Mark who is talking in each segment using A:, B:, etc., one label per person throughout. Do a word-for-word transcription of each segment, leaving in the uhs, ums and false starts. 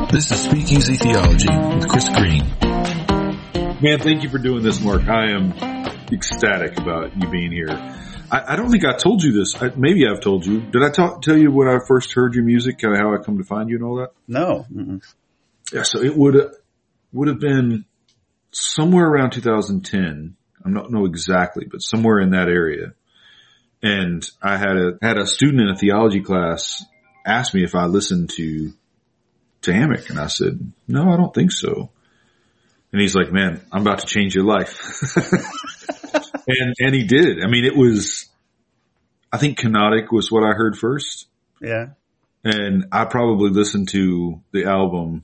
A: This is Speakeasy Theology with Chris Green.
B: Man, thank you for doing this, Mark. I am ecstatic about you being here. I, I don't think I told you this. I, maybe I've told you. Did I talk, tell you when I first heard your music, kind of how I come to find you and all that?
C: No. Mm-mm.
B: Yeah, so it would would have been somewhere around two thousand ten. I don't know exactly, but somewhere in that area. And I had a had a student in a theology class ask me if I listened to to Hammock, and I said, "No, I don't think so." And he's like, "Man, I'm about to change your life." and and he did. I mean, it was, I think Kenotic was what I heard first.
C: Yeah.
B: And I probably listened to the album,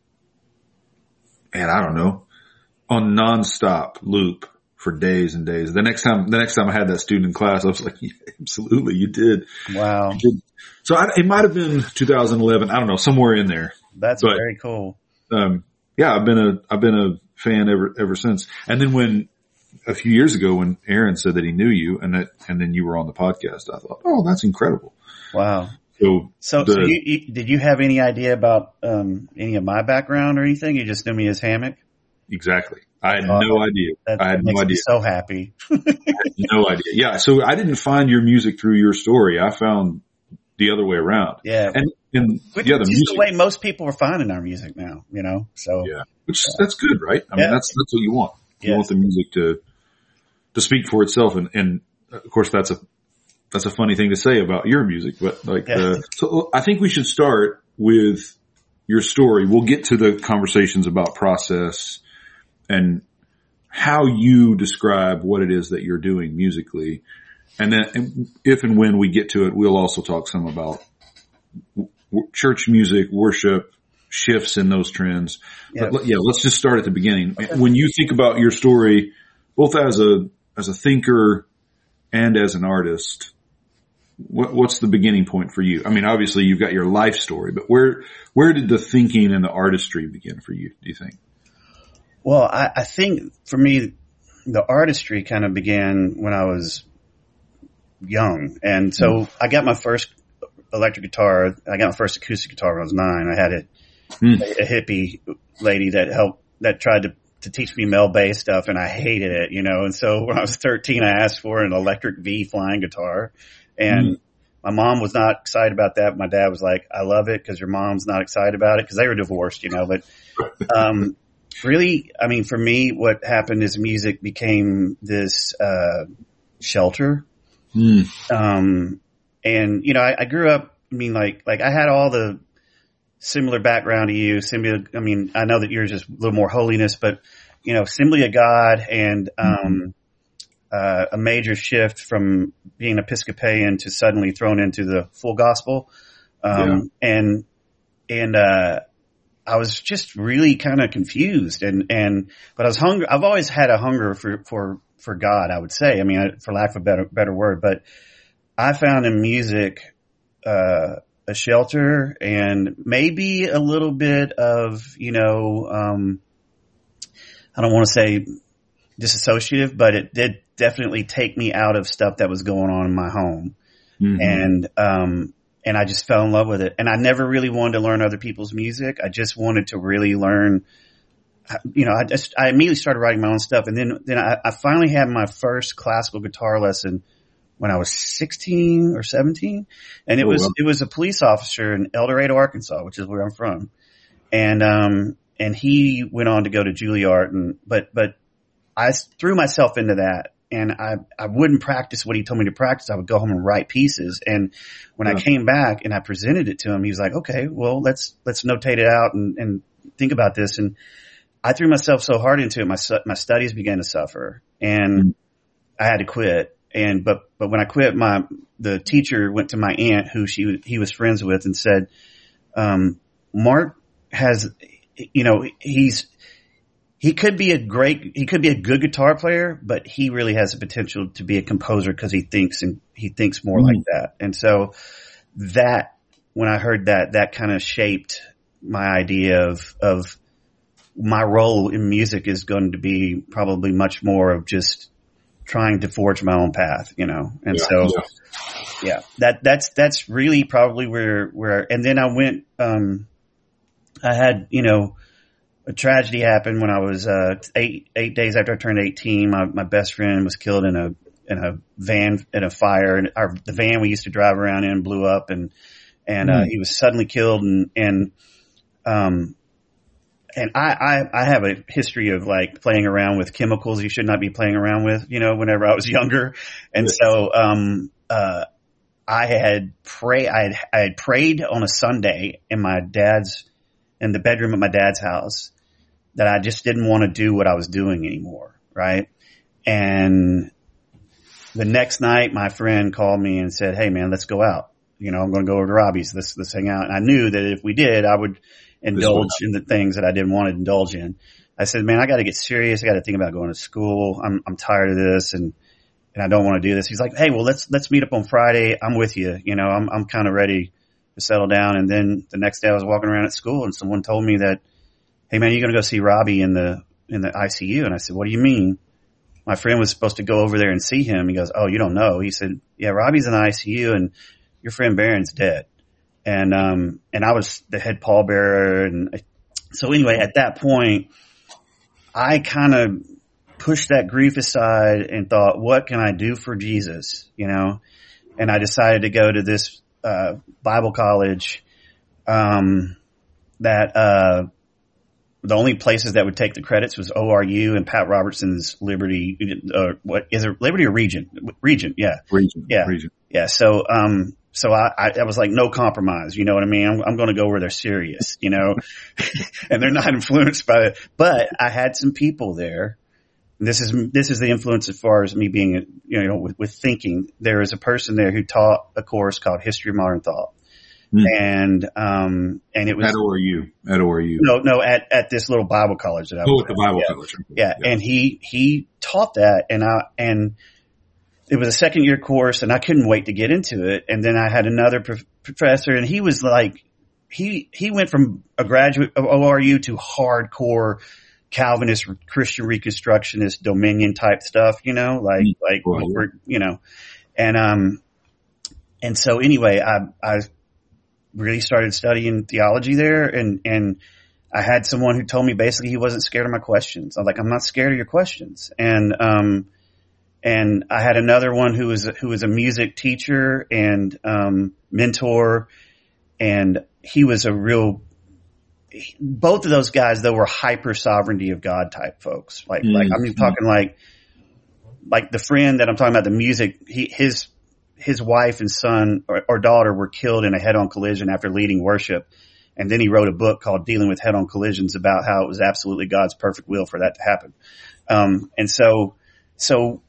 B: and I don't know, on nonstop loop for days and days. The next time, the next time I had that student in class, I was like, yeah, absolutely, you did.
C: Wow.
B: You did. So I, it might have been two thousand eleven. I don't know, somewhere in there.
C: That's
B: but,
C: very cool.
B: Um, yeah, I've been a, I've been a fan ever, ever since. And then when, a few years ago when Aaron said that he knew you and that, and then you were on the podcast, I thought, oh, that's incredible.
C: Wow.
B: So,
C: so,
B: the,
C: so you, you, did you have any idea about, um, any of my background or anything? You just knew me as Hammock?
B: Exactly. I had
C: uh,
B: no idea.
C: That
B: I had
C: makes
B: no idea.
C: Me so happy.
B: I had no idea. Yeah. So I didn't find your music through your story. I found the other way around.
C: Yeah.
B: And, and
C: which
B: yeah, the
C: is
B: music,
C: the way most people are finding our music now, you know, so.
B: Yeah. Which, that's good, right? I mean,
C: yeah.
B: that's, that's what you want. You
C: yes.
B: want the music to, to speak for itself. And, and of course that's a, that's a funny thing to say about your music, but like,
C: yeah.
B: uh, so I think we should start with your story. We'll get to the conversations about process and how you describe what it is that you're doing musically. And then if and when we get to it, we'll also talk some about w- church music, worship, shifts in those trends.
C: Yeah.
B: But yeah, let's just start at the beginning.
C: Okay.
B: When you think about your story, both as a, as a thinker and as an artist, what, what's the beginning point for you? I mean, obviously you've got your life story, but where, where did the thinking and the artistry begin for you, do you think?
C: Well, I, I think for me, the artistry kind of began when I was young. And so mm. I got my first electric guitar. I got my first acoustic guitar when I was nine. I had a, mm. a, a hippie lady that helped, that tried to, to teach me Mel Bay stuff, and I hated it, you know. And so when I was thirteen, I asked for an electric V flying guitar, and mm. my mom was not excited about that. My dad was like, "I love it because your mom's not excited about it," because they were divorced, you know. But um really, I mean, for me, what happened is music became this uh shelter.
B: Mm.
C: Um, and you know, I, I grew up, I mean, like, like I had all the similar background to you, similar, I mean, I know that yours is a little more holiness, but you know, Assembly of God and, um, uh, a major shift from being Episcopalian to suddenly thrown into the full gospel. Um, yeah. and, and, uh, I was just really kind of confused and, and, but I was hungry. I've always had a hunger for, for, for God, I would say. I mean, for lack of a better, better word, but I found in music, uh, a shelter and maybe a little bit of, you know, um, I don't want to say disassociative, but it did definitely take me out of stuff that was going on in my home. Mm-hmm. And, um, and I just fell in love with it. And I never really wanted to learn other people's music. I just wanted to really learn, you know, I just, I immediately started writing my own stuff. And then, then I, I finally had my first classical guitar lesson when I was sixteen or seventeen. And it oh, was, wow. it was a police officer in El Dorado, Arkansas, which is where I'm from. And, um, and he went on to go to Juilliard and, but, but I threw myself into that. And I, I wouldn't practice what he told me to practice. I would go home and write pieces. And when yeah. I came back and I presented it to him, he was like, okay, well, let's, let's notate it out and, and think about this. And I threw myself so hard into it. My, my studies began to suffer and mm-hmm. I had to quit. And, but, but when I quit, my, the teacher went to my aunt who she, he was friends with and said, um, Mark has, you know, he's, He could be a great, he could be a good guitar player, but he really has the potential to be a composer because he thinks and he thinks more mm. like that. And so that, when I heard that, that kind of shaped my idea of, of my role in music is going to be probably much more of just trying to forge my own path, you know? And yeah, so, yeah. yeah, that, that's, that's really probably where, where, and then I went, um, I had, you know, a tragedy happened when I was, uh, eight, eight days after I turned eighteen. My, my best friend was killed in a, in a van, in a fire, and our, the van we used to drive around in blew up, and, and, uh, mm. he was suddenly killed. And, and, um, and I, I, I have a history of like playing around with chemicals you should not be playing around with, you know, whenever I was younger. And yes. so, um, uh, I had pray, I had, I had prayed on a Sunday in my dad's, in the bedroom of my dad's house, that I just didn't want to do what I was doing anymore. Right. And the next night, my friend called me and said, "Hey man, let's go out. You know, I'm going to go over to Robbie's. Let's, let's hang out." And I knew that if we did, I would indulge in the things that I didn't want to indulge in. I said, "Man, I got to get serious. I got to think about going to school. I'm, I'm tired of this, and, and I don't want to do this." He's like, "Hey, well, let's, let's meet up on Friday. I'm with you. You know, I'm, I'm kind of ready to settle down." And then the next day I was walking around at school and someone told me that, "Hey man, you're going to go see Robbie in the, in the I C U." And I said, "What do you mean?" My friend was supposed to go over there and see him. He goes, "Oh, you don't know." He said, "Yeah, Robbie's in the I C U and your friend Barron's dead." And, um, and I was the head pallbearer. And so anyway, at that point, I kind of pushed that grief aside and thought, what can I do for Jesus? You know, and I decided to go to this, uh, Bible college, um, that, uh, the only places that would take the credits was O R U and Pat Robertson's Liberty, uh, what is it? Liberty or Regent? Regent. Yeah.
B: Regent.
C: Yeah.
B: Regent.
C: Yeah. So, um, so I, I, I was like, no compromise. You know what I mean? I'm, I'm going to go where they're serious, you know, and they're not influenced by it. But I had some people there. This is, this is the influence as far as me being, you know, with, with thinking. There is a person there who taught a course called History of Modern Thought. Mm. And, um, and it was
B: at O R U, at O R U.
C: No, no, at, at this little Bible college that I
B: oh,
C: was
B: at the Bible
C: yeah.
B: college.
C: Yeah. yeah. And he, he taught that, and I, and it was a second year course, and I couldn't wait to get into it. And then I had another pro- professor, and he was like, he, he went from a graduate of O R U to hardcore Calvinist, Christian Reconstructionist, Dominion type stuff, you know, like, mm. like, oh, yeah. you know, and, um, and so anyway, I, I, really started studying theology there, and, and I had someone who told me basically he wasn't scared of my questions. I'm like, "I'm not scared of your questions." And, um, and I had another one who was, who was a music teacher and, um, mentor, and he was a real, both of those guys though were hyper sovereignty of God type folks. Like, mm-hmm. like I'm talking like, like the friend that I'm talking about, the music, he, his, his wife and son or, or daughter were killed in a head-on collision after leading worship. And then he wrote a book called Dealing with Head-on Collisions about how it was absolutely God's perfect will for that to happen. Um, and so, so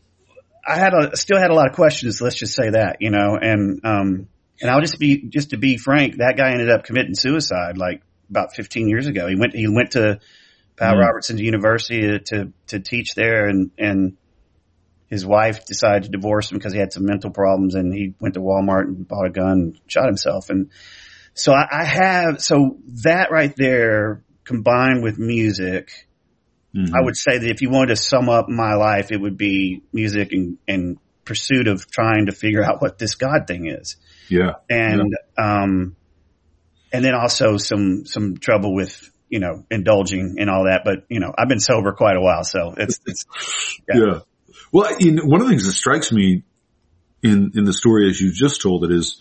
C: I had a, still had a lot of questions. Let's just say that, you know, and, um, and I'll just be, just to be frank, that guy ended up committing suicide like about fifteen years ago. He went, he went to Pat mm-hmm. Robertson University to, to, to teach there, and, and, his wife decided to divorce him because he had some mental problems, and he went to Walmart and bought a gun and shot himself. And so I, I have, so that right there combined with music, mm-hmm. I would say that if you wanted to sum up my life, it would be music and, and pursuit of trying to figure out what this God thing is.
B: Yeah.
C: And, yeah. um, and then also some, some trouble with, you know, indulging and all that. But, you know, I've been sober quite a while, so it's, it's,
B: yeah. yeah. Well, you know, one of the things that strikes me in, in the story as you just told it is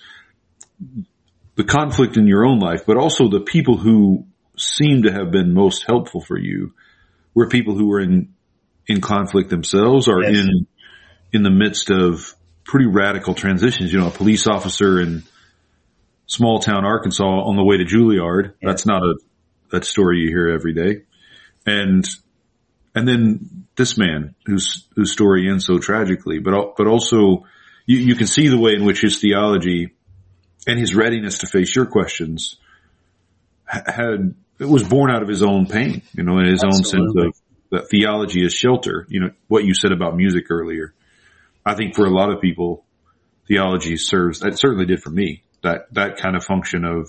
B: the conflict in your own life, but also the people who seem to have been most helpful for you were people who were in, in conflict themselves or yes. in, in the midst of pretty radical transitions. You know, a police officer in small town Arkansas on the way to Juilliard. Yeah. That's not a, that story you hear every day. And, and then this man whose, whose story ends so tragically, but, but also you, you can see the way in which his theology and his readiness to face your questions had, it was born out of his own pain, you know, in his Absolutely. own sense of that theology is shelter. You know, what you said about music earlier. I think for a lot of people, theology serves, that certainly did for me, that, that kind of function of,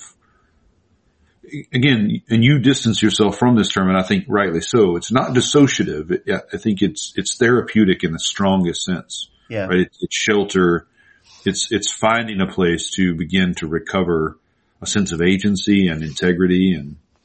B: again, and you distance yourself from this term, and I think rightly so. It's not dissociative. It, I think it's, it's therapeutic in the strongest sense.
C: Yeah.
B: Right. It, it's shelter. It's, it's finding a place to begin to recover a sense of agency and integrity and,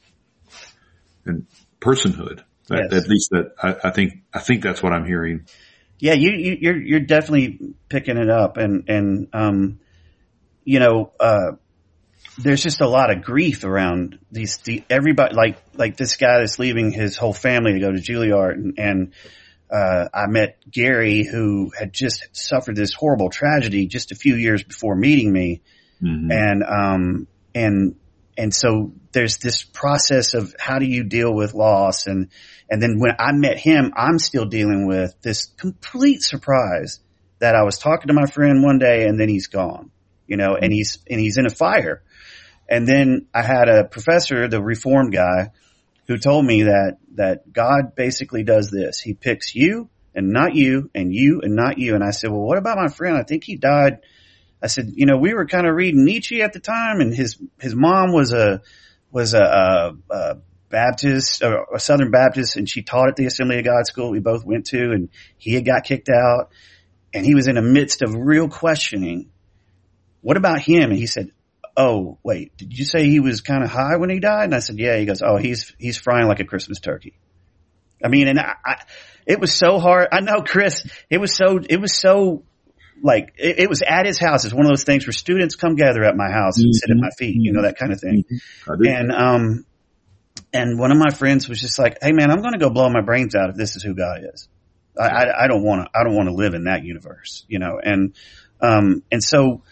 B: and personhood. Yes. At, at least that I, I think I think that's what I'm hearing.
C: Yeah, you, you you're you're definitely picking it up, and and um, you know, uh, there's just a lot of grief around these. The, everybody like like this guy that's leaving his whole family to go to Juilliard, and, and uh, I met Gary, who had just suffered this horrible tragedy just a few years before meeting me, mm-hmm. and um and. And so there's this process of how do you deal with loss? And, and then when I met him, I'm still dealing with this complete surprise that I was talking to my friend one day and then he's gone, you know, and he's, and he's in a fire. And then I had a professor, the Reformed guy, who told me that, that God basically does this. He picks you and not you and you and not you. And I said, well, what about my friend? I think he died. I said, you know, we were kind of reading Nietzsche at the time, and his his mom was a was a, a, a Baptist, or a Southern Baptist, and she taught at the Assembly of God school we both went to, and he had got kicked out, and he was in the midst of real questioning. What about him? And he said, oh, wait, did you say he was kind of high when he died? And I said, yeah. He goes, oh, he's he's frying like a Christmas turkey. I mean, and I, I it was so hard. I know, Chris, it was so it was so. Like it, it was at his house. It's one of those things where students come gather at my house and mm-hmm. sit at my feet, you know, that kind of thing. Mm-hmm. And, um, and one of my friends was just like, hey man, I'm going to go blow my brains out if this is who God is. I, I, I don't want to, I don't want to live in that universe, you know? And, um, and so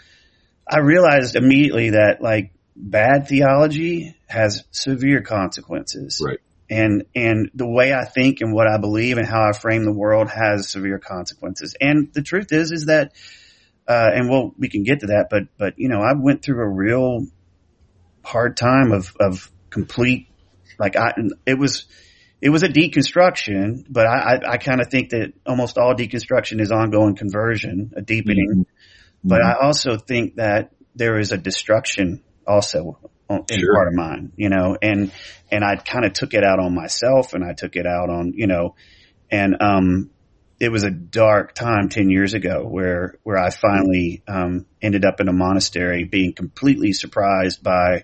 C: I realized immediately that like bad theology has severe consequences.
B: Right.
C: And, and the way I think and what I believe and how I frame the world has severe consequences. And the truth is, is that, uh, and we'll, we can get to that, but, but, you know, I went through a real hard time of, of complete, like I, it was, it was a deconstruction, but I, I, I kind of think that almost all deconstruction is ongoing conversion, a deepening. Mm-hmm. But I also think that there is a destruction also in sure. part of mine, you know, and, and I kind of took it out on myself and I took it out on, you know, and, um, it was a dark time ten years ago where, where I finally, um, ended up in a monastery being completely surprised by,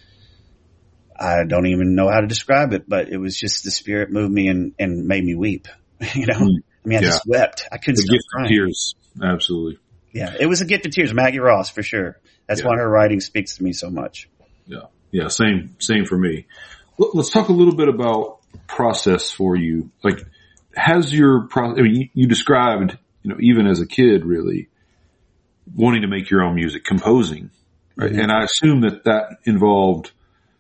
C: I don't even know how to describe it, but it was just the Spirit moved me and, and made me weep, you know, I mean, I yeah. just wept. I couldn't
B: the
C: stop
B: gift
C: crying.
B: Of tears. Absolutely.
C: Yeah. It was a gift of tears. Maggie Ross for sure. That's yeah. why her writing speaks to me so much.
B: Yeah. Yeah. Same, same for me. Let's talk a little bit about process for you. Like, has your pro, I mean, you, you described, you know, even as a kid, really wanting to make your own music, composing, right? Mm-hmm. And I assume that that involved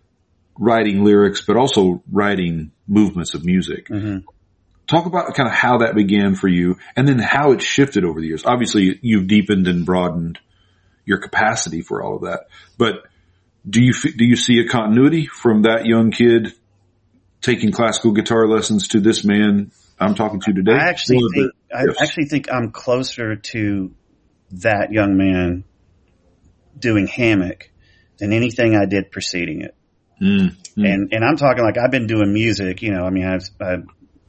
B: writing lyrics, but also writing movements of music. Mm-hmm. Talk about kind of how that began for you and then how it shifted over the years. Obviously you've deepened and broadened your capacity for all of that, but do you, do you see a continuity from that young kid taking classical guitar lessons to this man I'm talking to today?
C: I actually think, I yes. actually think I'm closer to that young man doing Hammock than anything I did preceding it. Mm, mm. And, and I'm talking like I've been doing music, you know, I mean, I've, I've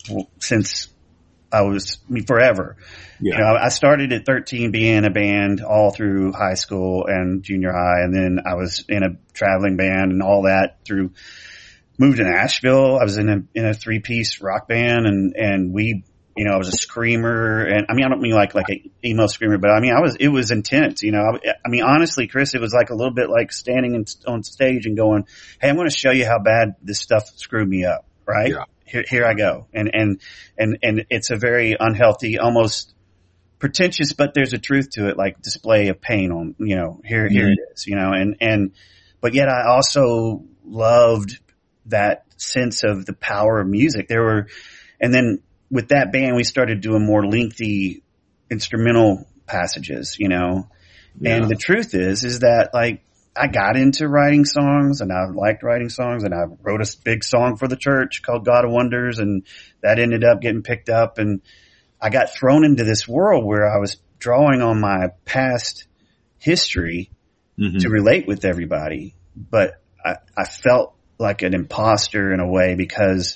C: since I was I mean, forever. Yeah. You know, I started at thirteen being in a band all through high school and junior high. And then I was in a traveling band and all that through, moved to Nashville. I was in a, in a three piece rock band and, and we, you know, I was a screamer and I mean, I don't mean like, like a emo screamer, but I mean, I was, it was intense, you know, I, I mean, honestly, Chris, it was like a little bit like standing in, on stage and going, hey, I'm going to show you how bad this stuff screwed me up. Right. Yeah. Here, here I go. And, and, and, and it's a very unhealthy, almost pretentious, but there's a truth to it, like display of pain on, you know, here, mm-hmm. here it is, you know, and, and, but yet I also loved that sense of the power of music. There were, and then with that band, we started doing more lengthy instrumental passages, you know, yeah. and the truth is, is that like, I got into writing songs and I liked writing songs and I wrote a big song for the church called God of Wonders and that ended up getting picked up and I got thrown into this world where I was drawing on my past history mm-hmm. to relate with everybody. But I, I felt like an imposter in a way because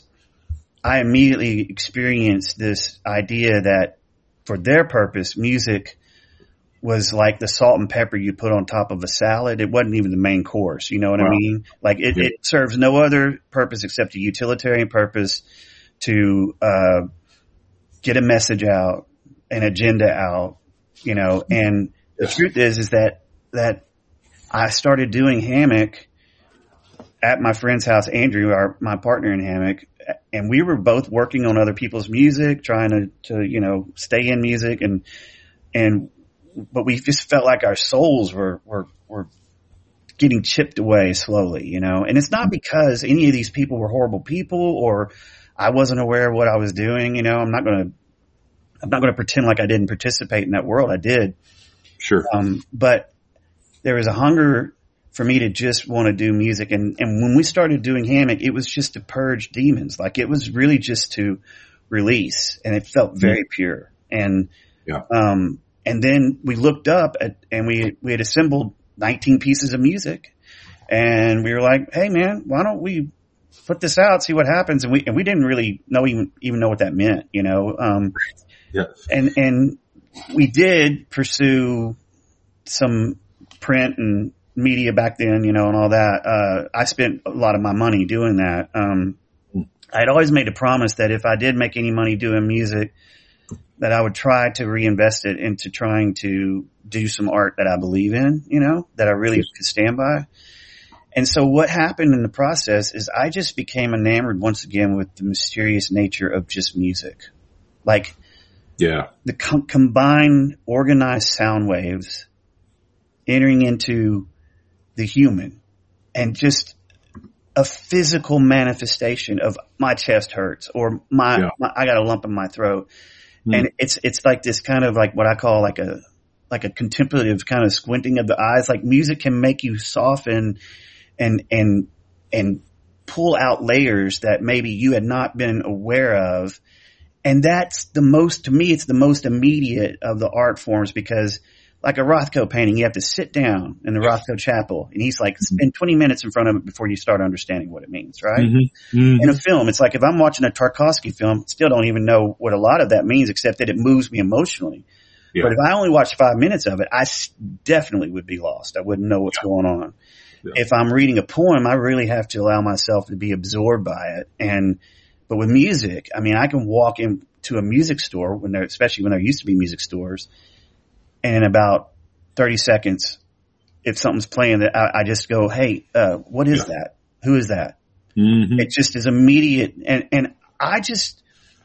C: I immediately experienced this idea that for their purpose, music was like the salt and pepper you put on top of a salad. It wasn't even the main course. You know what wow. I mean? Like it, yeah. it serves no other purpose except a utilitarian purpose to, uh, get a message out, an agenda out, you know, and the truth is, is that, that I started doing hammock at my friend's house, Andrew, our, my partner in hammock, and we were both working on other people's music, trying to, to, you know, stay in music and, and, but we just felt like our souls were, were, were getting chipped away slowly, you know, and it's not because any of these people were horrible people or I wasn't aware of what I was doing. You know, I'm not going to, I'm not going to pretend like I didn't participate in that world. I did.
B: Sure.
C: Um, but there was a hunger for me to just want to do music. And, and when we started doing hammock, it was just to purge demons. Like it was really just to release, and it felt very mm-hmm. pure. And,
B: yeah.
C: um, and then we looked up at, and we, we had assembled nineteen pieces of music, and we were like, hey man, why don't we put this out, see what happens? And we, and we didn't really know even, even know what that meant, you know? Um,
B: yeah.
C: and, and we did pursue some print and media back then, you know, and all that. Uh, I spent a lot of my money doing that. Um, I'd always made a promise that if I did make any money doing music, that I would try to reinvest it into trying to do some art that I believe in, you know, that I really could stand by. And so what happened in the process is I just became enamored once again with the mysterious nature of just music. Like,
B: yeah,
C: the com- combined organized sound waves entering into the human and just a physical manifestation of my chest hurts or my,
B: yeah.
C: my I got a lump in my throat. Mm. And it's, it's like this kind of like what I call like a, like a contemplative kind of squinting of the eyes. Like music can make you soften and, and, and pull out layers that maybe you had not been aware of. And that's the most, to me, it's the most immediate of the art forms, because like a Rothko painting, you have to sit down in the Rothko chapel, and he's like, spend twenty minutes in front of it before you start understanding what it means, right?
B: Mm-hmm. Mm-hmm.
C: In a film, it's like if I'm watching a Tarkovsky film, still don't even know what a lot of that means, except that it moves me emotionally. Yeah. But if I only watched five minutes of it, I definitely would be lost. I wouldn't know what's yeah. going on. Yeah. If I'm reading a poem, I really have to allow myself to be absorbed by it. And, but with music, I mean, I can walk into a music store when there, especially when there used to be music stores, and in about thirty seconds, if something's playing, that I, I just go, hey, uh, what is yeah. that? Who is that?
B: Mm-hmm.
C: It just is immediate. And, and I just,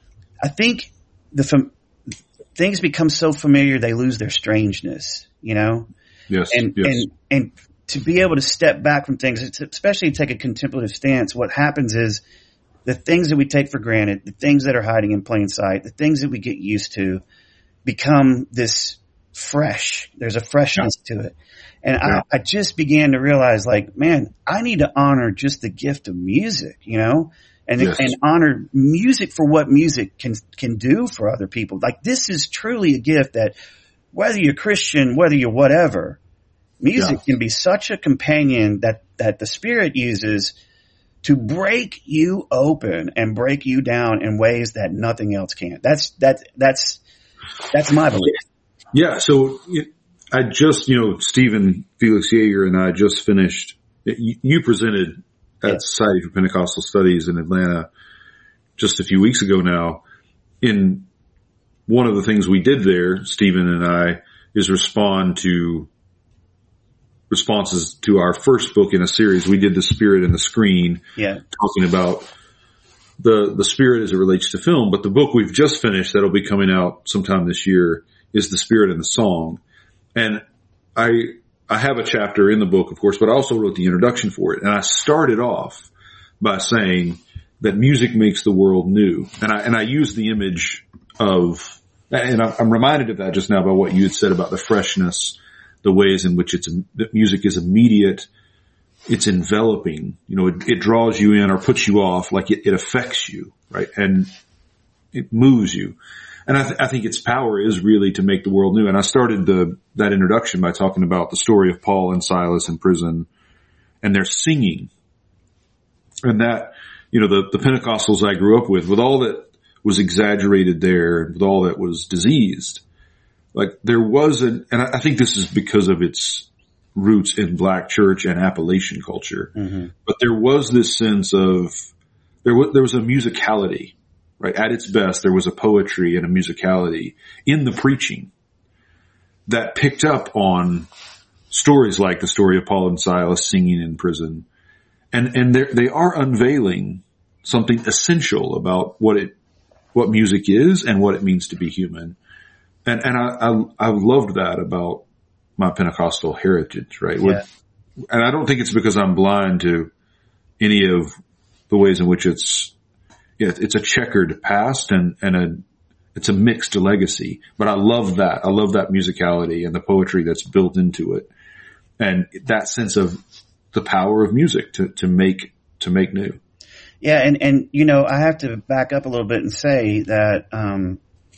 C: I think the, fam- things become so familiar, they lose their strangeness, you know?
B: Yes.
C: And,
B: yes.
C: and, and to be able to step back from things, especially take a contemplative stance, what happens is the things that we take for granted, the things that are hiding in plain sight, the things that we get used to become this fresh. There's a freshness yeah. to it. And yeah. I, I just began to realize, like, man, I need to honor just the gift of music, you know, and, yes. and honor music for what music can, can do for other people. Like, this is truly a gift that whether you're Christian, whether you're whatever, music yeah. can be such a companion that, that the Spirit uses to break you open and break you down in ways that nothing else can. That's, that, that's, that's my belief.
B: Yeah. So it, I just, you know, Stephen Felix Yeager and I just finished, you, you presented at yeah. Society for Pentecostal Studies in Atlanta just a few weeks ago now. In one of the things we did there, Stephen and I, is respond to responses to our first book in a series. We did The Spirit and the Screen,
C: yeah.
B: talking about the, the Spirit as it relates to film. But the book we've just finished that'll be coming out sometime this year is The Spirit and the Song. And I, I have a chapter in the book, of course, but I also wrote the introduction for it. And I started off by saying that music makes the world new. And I, and I used the image of, and I'm reminded of that just now by what you had said about the freshness, the ways in which it's, that music is immediate. It's enveloping, you know, it, it draws you in or puts you off, like it, it affects you, right? And it moves you. And I, th- I think its power is really to make the world new. And I started the, that introduction by talking about the story of Paul and Silas in prison and their singing. And that, you know, the, the Pentecostals I grew up with, with all that was exaggerated there and with all that was diseased, like there was an, and I think this is because of its roots in Black church and Appalachian culture, mm-hmm. but there was this sense of, there was, there was a musicality, right? At its best, there was a poetry and a musicality in the preaching that picked up on stories like the story of Paul and Silas singing in prison. And, and they are unveiling something essential about what it, what music is and what it means to be human. And, and I, I, I loved that about my Pentecostal heritage, right?
C: Yeah.
B: And I don't think it's because I'm blind to any of the ways in which it's, yeah, it's a checkered past and, and a, it's a mixed legacy, but I love that. I love that musicality and the poetry that's built into it. And that sense of the power of music to, to make, to make new.
C: Yeah. And, and, you know, I have to back up a little bit and say that, um,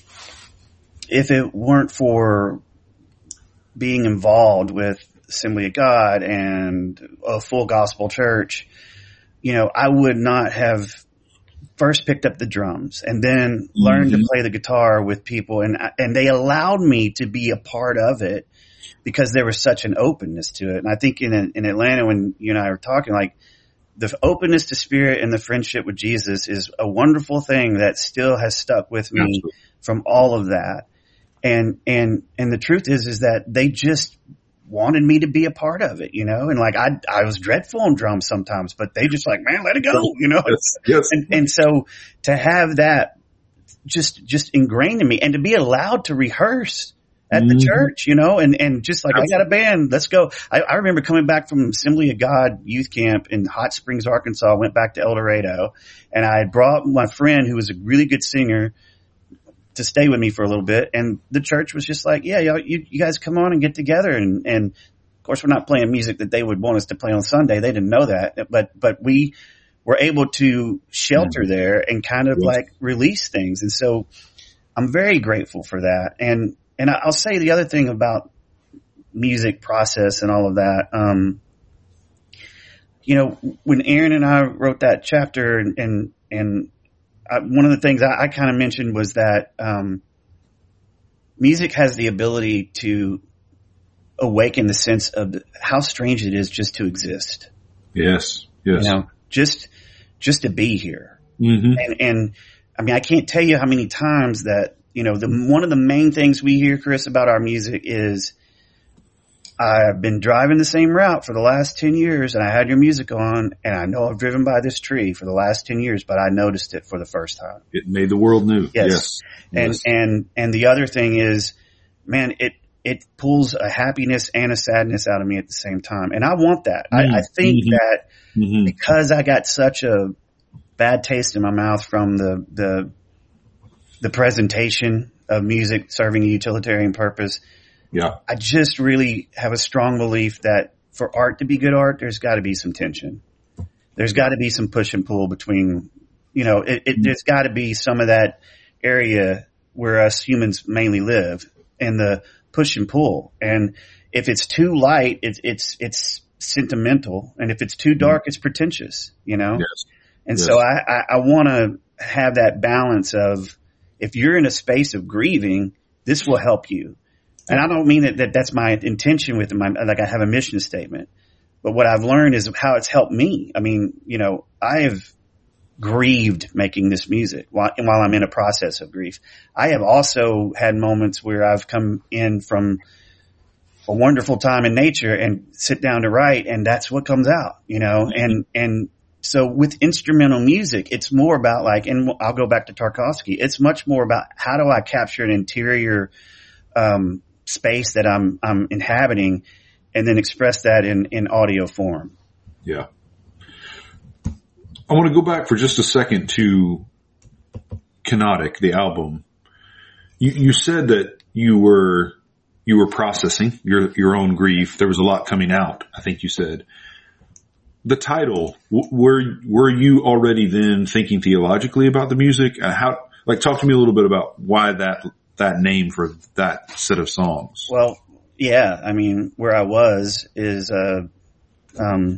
C: if it weren't for being involved with Assembly of God and a full gospel church, you know, I would not have first picked up the drums and then learned mm-hmm. to play the guitar with people. And, and they allowed me to be a part of it because there was such an openness to it. And I think in, in Atlanta, when you and I were talking, like the openness to spirit and the friendship with Jesus is a wonderful thing that still has stuck with me Absolutely. From all of that. And, and, and the truth is, is that they just wanted me to be a part of it, you know, and like I, I was dreadful on drums sometimes, but they just like, man, let it go, you know?
B: Yes, yes.
C: And, and so to have that just, just ingrained in me and to be allowed to rehearse at the mm-hmm. church, you know, and, and just like, Absolutely. I got a band, let's go. I, I remember coming back from Assembly of God youth camp in Hot Springs, Arkansas, went back to El Dorado, and I brought my friend who was a really good singer to stay with me for a little bit. And the church was just like, yeah, y'all, you, you guys come on and get together. And, and of course, we're not playing music that they would want us to play on Sunday. They didn't know that, but, but we were able to shelter mm-hmm. there and kind of yes. like release things. And so I'm very grateful for that. And, and I'll say the other thing about music process and all of that. Um, you know, when Aaron and I wrote that chapter and, and, and I, one of the things I, I kind of mentioned was that, um, music has the ability to awaken the sense of how strange it is just to exist.
B: Yes. Yes.
C: You know, just, just to be here.
B: Mm-hmm.
C: And, and I mean, I can't tell you how many times that, you know, the, one of the main things we hear, Chris, about our music is I've been driving the same route for the last ten years and I had your music on and I know I've driven by this tree for the last ten years, but I noticed it for the first time.
B: It made the world new.
C: Yes.
B: yes.
C: And,
B: yes.
C: and, and the other thing is, man, it, it pulls a happiness and a sadness out of me at the same time. And I want that. Mm-hmm. I, I think mm-hmm. that mm-hmm. because I got such a bad taste in my mouth from the, the, the presentation of music serving a utilitarian purpose.
B: Yeah.
C: I just really have a strong belief that for art to be good art, there's got to be some tension. There's got to be some push and pull between, you know, it, it, there's got to be some of that area where us humans mainly live and the push and pull. And if it's too light, it's, it's, it's sentimental. And if it's too dark, it's pretentious, you know?
B: Yes.
C: And
B: yes.
C: so I, I, I want to have that balance of, if you're in a space of grieving, this will help you. And I don't mean that, that that's my intention with my, like I have a mission statement, but what I've learned is how it's helped me. I mean, you know, I have grieved making this music while, while I'm in a process of grief. I have also had moments where I've come in from a wonderful time in nature and sit down to write, and that's what comes out, you know, and, and, so with instrumental music, it's more about like, and I'll go back to Tarkovsky. It's much more about how do I capture an interior, um, space that I'm, I'm inhabiting and then express that in, in audio form.
B: Yeah. I want to go back for just a second to Kenotic, the album. You, you said that you were, you were processing your, your own grief. There was a lot coming out, I think you said. The title, were, were you already then thinking theologically about the music? Uh, how, like, talk to me a little bit about why that, that name for that set of songs.
C: Well, yeah, I mean, where I was is, uh, um,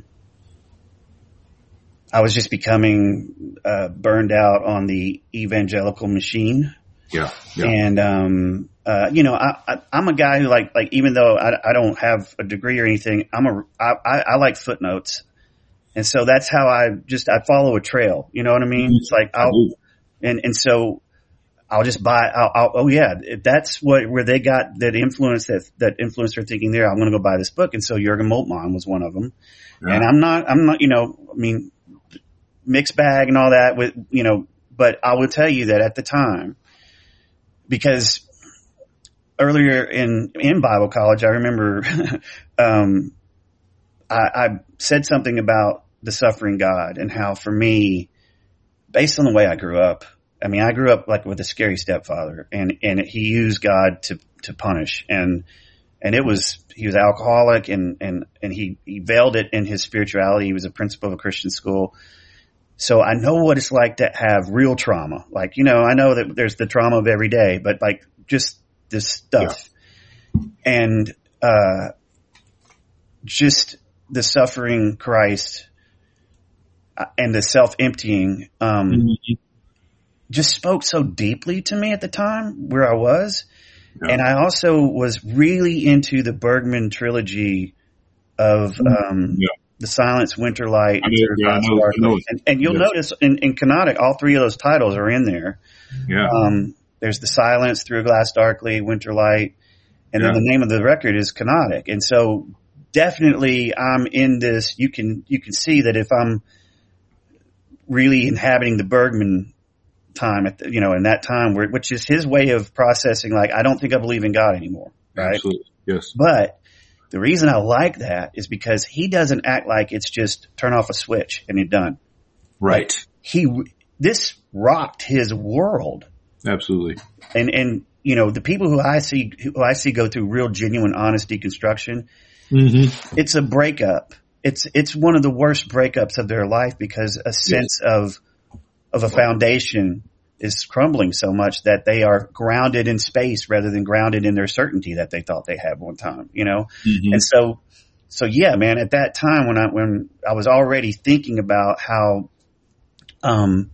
C: I was just becoming, uh, burned out on the evangelical machine.
B: Yeah. Yeah.
C: And, um, uh, you know, I, I, I'm a guy who like, like, even though I, I don't have a degree or anything, I'm a, I, I, I like footnotes. And so that's how I just, I follow a trail. You know what I mean? It's like, I'll, and, and so I'll just buy, I'll, I'll, oh yeah, if that's what, where they got that influence, that, that influenced their thinking there, I'm going to go buy this book. And so Jürgen Moltmann was one of them. Yeah. And I'm not, I'm not, you know, I mean, mixed bag and all that with, you know, but I will tell you that at the time, because earlier in, in Bible college, I remember, um, I, I said something about the suffering God and how for me, based on the way I grew up, I mean, I grew up like with a scary stepfather and, and he used God to, to punish and, and it was, he was alcoholic and, and, and he, he veiled it in his spirituality. He was a principal of a Christian school. So I know what it's like to have real trauma. Like, you know, I know that there's the trauma of every day, but like just this stuff yeah. and, uh, just the suffering Christ and the self-emptying, um, mm-hmm. just spoke so deeply to me at the time where I was. Yeah. And I also was really into the Bergman trilogy of, um, yeah. The Silence, Winterlight,
B: I know, yeah, I know, I know.
C: And, and you'll yes. notice in, in Canonic, all three of those titles are in there.
B: Yeah.
C: Um, there's The Silence, Through a Glass Darkly, Winterlight, and yeah. then the name of the record is Canonic. And so definitely I'm in this, you can, you can see that if I'm really inhabiting the Bergman time at the, you know, in that time where, which is his way of processing, like, I don't think I believe in God anymore. Right.
B: Absolutely. Yes.
C: But the reason I like that is because he doesn't act like it's just turn off a switch and you're done.
B: Right.
C: Like he, this rocked his world.
B: Absolutely.
C: And, and, you know, the people who I see, who I see go through real, genuine, honest deconstruction, mm-hmm. it's a breakup. It's, it's one of the worst breakups of their life because a sense yes. of, of a foundation is crumbling so much that they are grounded in space rather than grounded in their certainty that they thought they had one time, you know? Mm-hmm. And so, so yeah, man, at that time when I, when I was already thinking about how, um,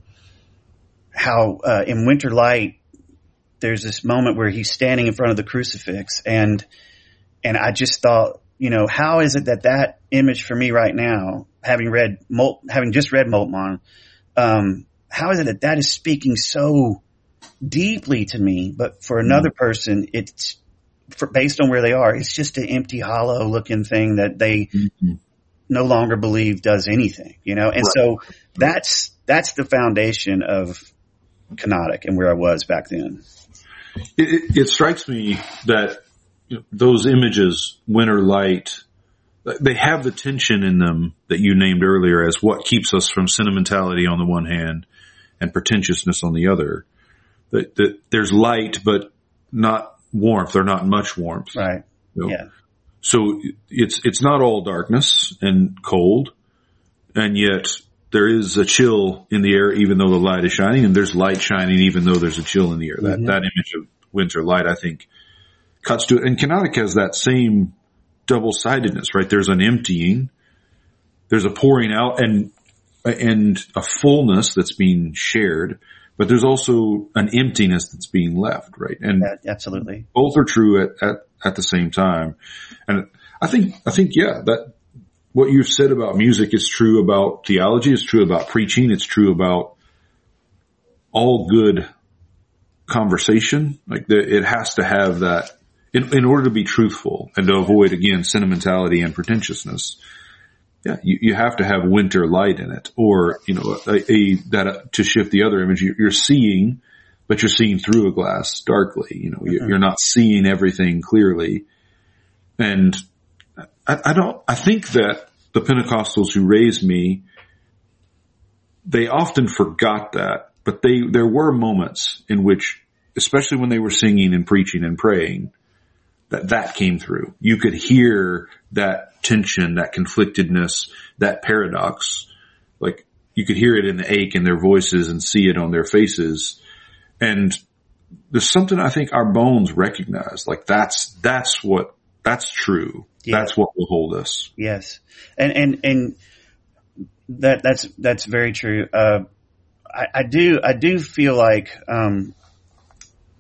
C: how, uh, in Winterlight, there's this moment where he's standing in front of the crucifix and, and I just thought, you know, how is it that that image for me right now, having read, Molt, having just read Moltmann, um, how is it that that is speaking so deeply to me, but for another person, it's for, based on where they are, it's just an empty, hollow looking thing that they mm-hmm. no longer believe does anything, you know? And right. so that's, that's the foundation of Canonic and where I was back then.
B: It, it, it strikes me that you know, those images, Winterlight, they have the tension in them that you named earlier as what keeps us from sentimentality on the one hand and pretentiousness on the other. That, that there's light, but not warmth or not much warmth.
C: Right.
B: You know?
C: Yeah.
B: So it's, it's not all darkness and cold, and yet there is a chill in the air even though the light is shining, and there's light shining even though there's a chill in the air. Mm-hmm. That, that image of Winterlight, I think, cuts to it. And Canonic has that same double-sidedness, right? There's an emptying, there's a pouring out and, and a fullness that's being shared, but there's also an emptiness that's being left, right? And
C: yeah, absolutely.
B: Both are true at, at, at the same time. And I think, I think, yeah, that what you've said about music is true about theology, it's true about preaching, it's true about all good conversation. Like the, it has to have that in, in order to be truthful and to avoid, again, sentimentality and pretentiousness. Yeah, you, you have to have winter light in it, or, you know, a, a that, uh, to shift the other image, you're seeing, but you're seeing through a glass darkly, you know, you're, you're not seeing everything clearly. And I, I don't, I think that the Pentecostals who raised me, they often forgot that, but they, there were moments in which, especially when they were singing and preaching and praying, that that came through. You could hear that tension, that conflictedness, that paradox. Like you could hear it in the ache in their voices and see it on their faces. And there's something I think our bones recognize. Like that's, that's what, that's true. Yeah. That's what will hold us.
C: Yes. And, and, and that, that's, that's very true. Uh, I, I do, I do feel like, um,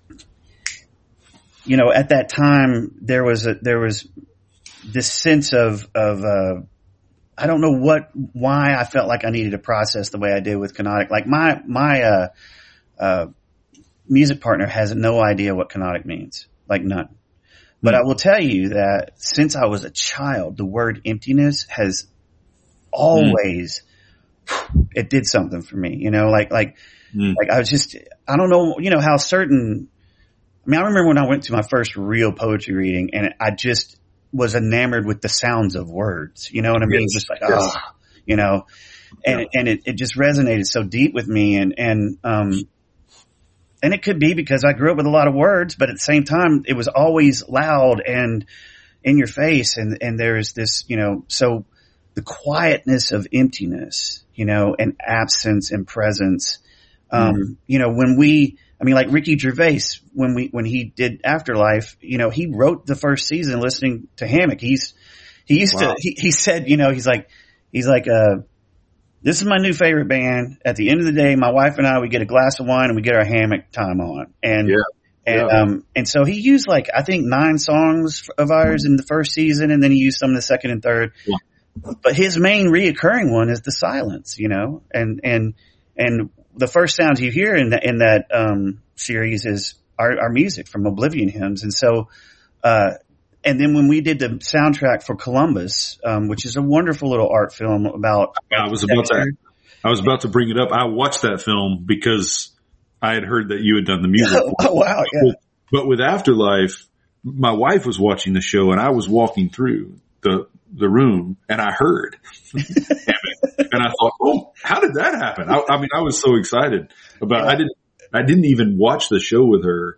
C: you know, at that time there was a, there was this sense of, of, uh, I don't know what, why I felt like I needed to process the way I did with Kenotic. Like my, my, uh, uh, music partner has no idea what Kenotic means. Like none. But I will tell you that since I was a child, the word emptiness has always, mm. it did something for me, you know, like, like, mm. like I was just, I don't know, you know, how certain, I mean, I remember when I went to my first real poetry reading and I just was enamored with the sounds of words, you know what I mean? Yes. Just like, yes. ah, you know, and, yeah. and it, it just resonated so deep with me. And, and, um, and it could be because I grew up with a lot of words, but at the same time, it was always loud and in your face. And, and there's this, you know, so the quietness of emptiness, you know, and absence and presence. Um, mm. you know, when we, I mean, like Ricky Gervais, when we, when he did Afterlife, you know, he wrote the first season listening to Hammock. He's, he used wow. to, he, he said, you know, he's like, he's like, uh, this is my new favorite band. At the end of the day, my wife and I, we get a glass of wine and we get our hammock time on. And, yeah. and, yeah. um, and so he used like, I think nine songs of ours in the first season and then he used some in the second and third. Yeah. But his main reoccurring one is the silence, you know, and, and, and the first sounds you hear in that, in that, um, series is our, our music from Oblivion Hymns. And so, uh, and then when we did the soundtrack for Columbus, um, which is a wonderful little art film about,
B: I was about to, I was about to bring it up. I watched that film because I had heard that you had done the music.
C: Oh, wow. Yeah.
B: But, but with Afterlife, my wife was watching the show and I was walking through the, the room and I heard, and I thought, oh, how did that happen? I, I mean, I was so excited about, I didn't, I didn't even watch the show with her,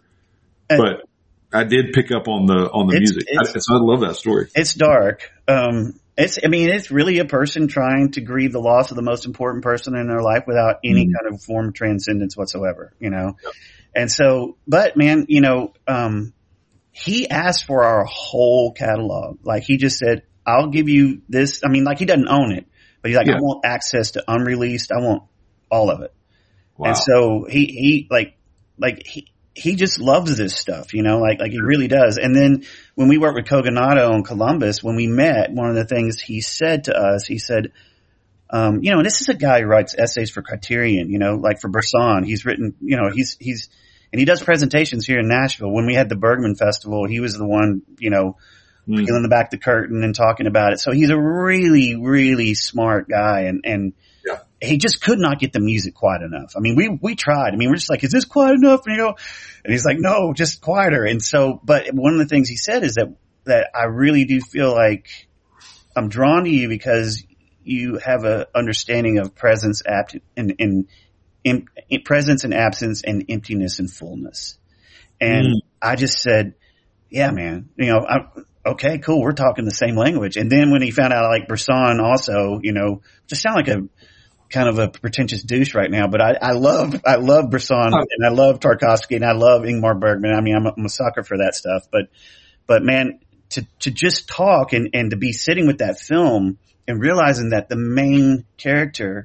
B: but I did pick up on the, on the
C: it's,
B: music.
C: It's,
B: I, I love that story.
C: It's dark. Um, it's, I mean, it's really a person trying to grieve the loss of the most important person in their life without any mm-hmm. kind of form of transcendence whatsoever, you know? Yep. And so, but man, you know, um, he asked for our whole catalog. Like he just said, I'll give you this. I mean, like he doesn't own it, but he's like, yeah. I want access to unreleased. I want all of it. Wow. And so he, he like, like he, he just loves this stuff, you know, like, like he really does. And then when we worked with Cogonato in Columbus, when we met, one of the things he said to us, he said, um, you know, and this is a guy who writes essays for Criterion, you know, like for Bresson, he's written, you know, he's, he's, and he does presentations here in Nashville. When we had the Bergman Festival, he was the one, you know, mm. peeling back the curtain and talking about it. So he's a really, really smart guy and, and, yeah. he just could not get the music quiet enough. I mean, we, we tried. I mean, we're just like, is this quiet enough? And you know, and he's like, no, just quieter. And so, but one of the things he said is that, that I really do feel like I'm drawn to you because you have a understanding of presence, apt and, and, in, in presence and absence and emptiness and fullness. And mm. I just said, yeah, man, you know, I, okay, cool. We're talking the same language. And then when he found out like Bresson also, you know, just sound like a, kind of a pretentious douche right now, but I, I love, I love Bresson and I love Tarkovsky and I love Ingmar Bergman. I mean, I'm a, I'm a sucker for that stuff, but, but man, to, to just talk and, and to be sitting with that film and realizing that the main character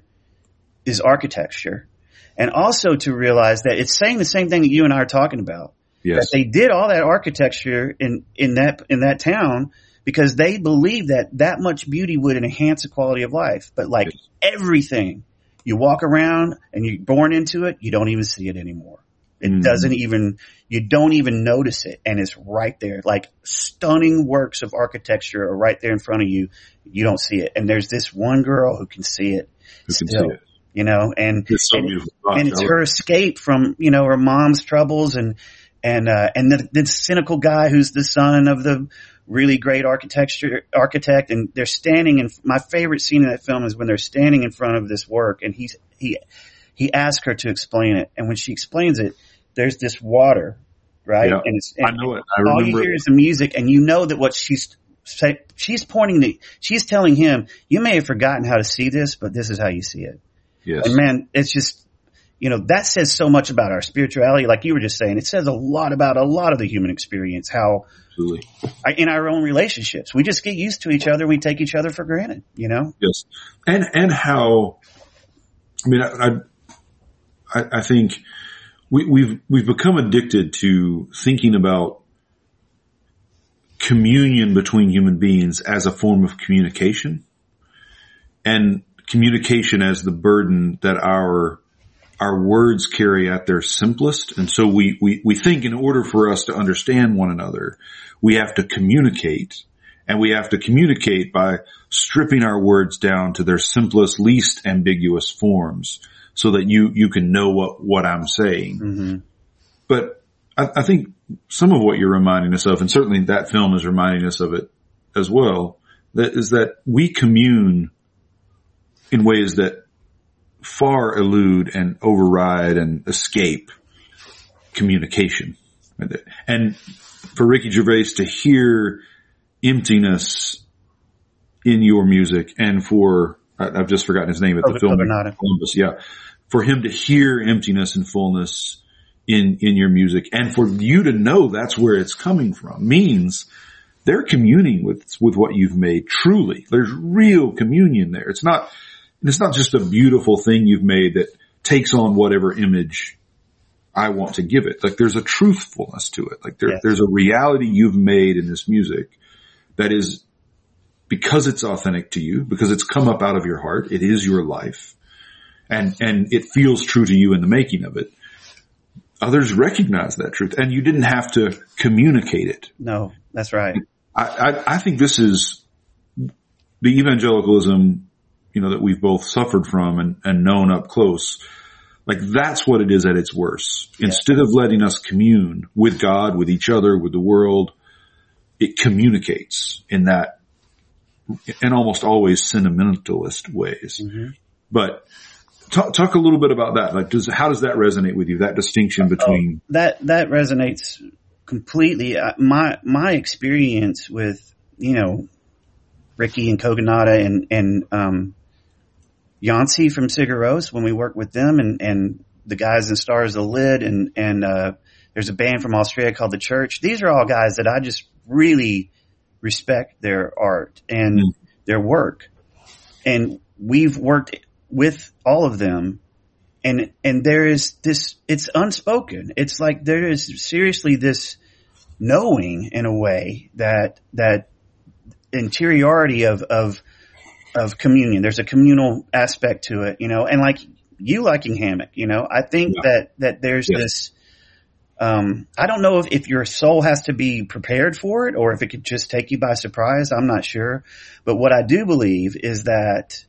C: is architecture and also to realize that it's saying the same thing that you and I are talking about. Yes. That they did all that architecture in, in that, in that town because they believe that that much beauty would enhance the quality of life. But like yes. everything, you walk around and you're born into it, you don't even see it anymore. It mm. doesn't even, you don't even notice it. And it's right there. Like stunning works of architecture are right there in front of you. You don't see it. And there's this one girl who can see it.
B: Who
C: still,
B: can see it.
C: You know, and,
B: it's so
C: and,
B: beautiful.
C: and it's her escape from, you know, her mom's troubles and, and, uh, and the, the cynical guy who's the son of the really great architecture architect. And they're standing in, my favorite scene in that film is when they're standing in front of this work and he's, he, he asks her to explain it. And when she explains it, there's this water, right?
B: Yeah,
C: and it's, and
B: I know it. I
C: all
B: remember
C: you hear
B: it.
C: is the music and you know that what she's say, she's pointing to, she's telling him, you may have forgotten how to see this, but this is how you see it.
B: Yes.
C: And man, it's just, you know, that says so much about our spirituality. Like you were just saying, it says a lot about a lot of the human experience, how
B: Absolutely.
C: in our own relationships, we just get used to each other. We take each other for granted, you know?
B: Yes. And, and how, I mean, I, I, I think we, we've, we've become addicted to thinking about communion between human beings as a form of communication, and communication as the burden that our our words carry at their simplest. And so we, we, we think in order for us to understand one another, we have to communicate, and we have to communicate by stripping our words down to their simplest, least ambiguous forms so that you, you can know what, what I'm saying. Mm-hmm. But I, I think some of what you're reminding us of, and certainly that film is reminding us of it as well, that is that we commune in ways that far elude and override and escape communication. And for Ricky Gervais to hear emptiness in your music, and for, I've just forgotten his name at the film, Columbus, yeah, for him to hear emptiness and fullness in, in your music, and for you to know that's where it's coming from, means they're communing with, with what you've made truly. There's real communion there. It's not, it's not just a beautiful thing you've made that takes on whatever image I want to give it. Like, there's a truthfulness to it. Like there, yes. there's a reality you've made in this music that is, because it's authentic to you, because it's come up out of your heart, it is your life, and, and it feels true to you in the making of it. Others recognize that truth, and you didn't have to communicate it.
C: No, that's right.
B: I, I, I think this is the evangelicalism, you know, that we've both suffered from and, and known up close. Like, that's what it is at its worst. Yeah. Instead of letting us commune with God, with each other, with the world, it communicates in that, in almost always sentimentalist ways. Mm-hmm. But talk, talk a little bit about that. Like, does, how does that resonate with you? That distinction between
C: oh, that, that resonates completely. My, my experience with, you know, Ricky and Kogonada and, and, um, Yancey from Sigur Rós, when we work with them, and, and the guys in Stars of the Lid, and, and, uh, there's a band from Australia called The Church. These are all guys that I just really respect their art and mm. their work. And we've worked with all of them, and, and there is this, it's unspoken. It's like there is seriously this knowing in a way that, that interiority of, of, of communion. There's a communal aspect to it, you know, and like you liking Hammock, you know, I think yeah. that, that there's yes. this, um, I don't know if, if your soul has to be prepared for it or if it could just take you by surprise. I'm not sure. But what I do believe is that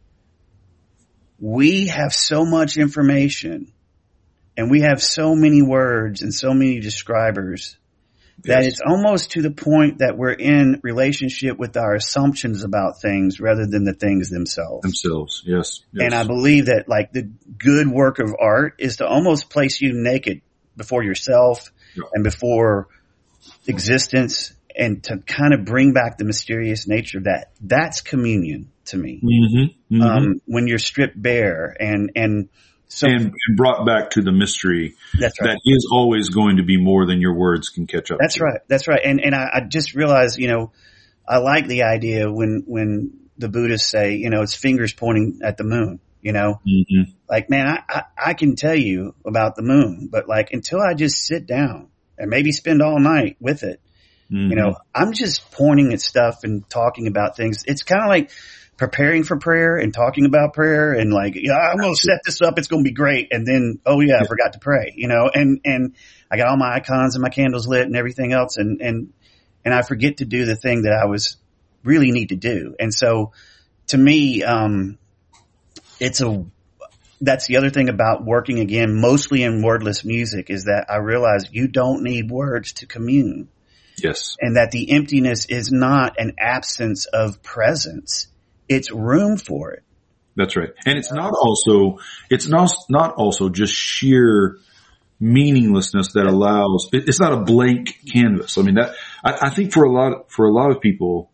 C: we have so much information and we have so many words and so many describers that yes. it's almost to the point that we're in relationship with our assumptions about things rather than the things themselves.
B: Themselves, yes. yes.
C: And I believe that, like, the good work of art is to almost place you naked before yourself yeah. and before existence, and to kind of bring back the mysterious nature of that. That's communion to me. Mm-hmm, mm-hmm. Um, when you're stripped bare and, and, So,
B: and, and brought back to the mystery
C: that's right.
B: that is always going to be more than your words can catch up
C: That's
B: to.
C: right. That's right. And, and I, I just realized, you know, I like the idea when, when the Buddhists say, you know, it's fingers pointing at the moon, you know, mm-hmm. like, man, I, I, I can tell you about the moon, but like, until I just sit down and maybe spend all night with it, mm-hmm. you know, I'm just pointing at stuff and talking about things. It's kind of like preparing for prayer and talking about prayer and like, yeah, I'm going to set this up. It's going to be great. And then, oh yeah, I forgot to pray, you know, and, and I got all my icons and my candles lit and everything else. And, and, and I forget to do the thing that I was really need to do. And so to me, um, it's a, that's the other thing about working again, mostly in wordless music, is that I realize you don't need words to commune.
B: Yes.
C: And that the emptiness is not an absence of presence. It's room for it.
B: That's right. And it's not also, it's not, not also just sheer meaninglessness that allows, it's not a blank canvas. I mean, that, I, I think for a lot, for a lot of people,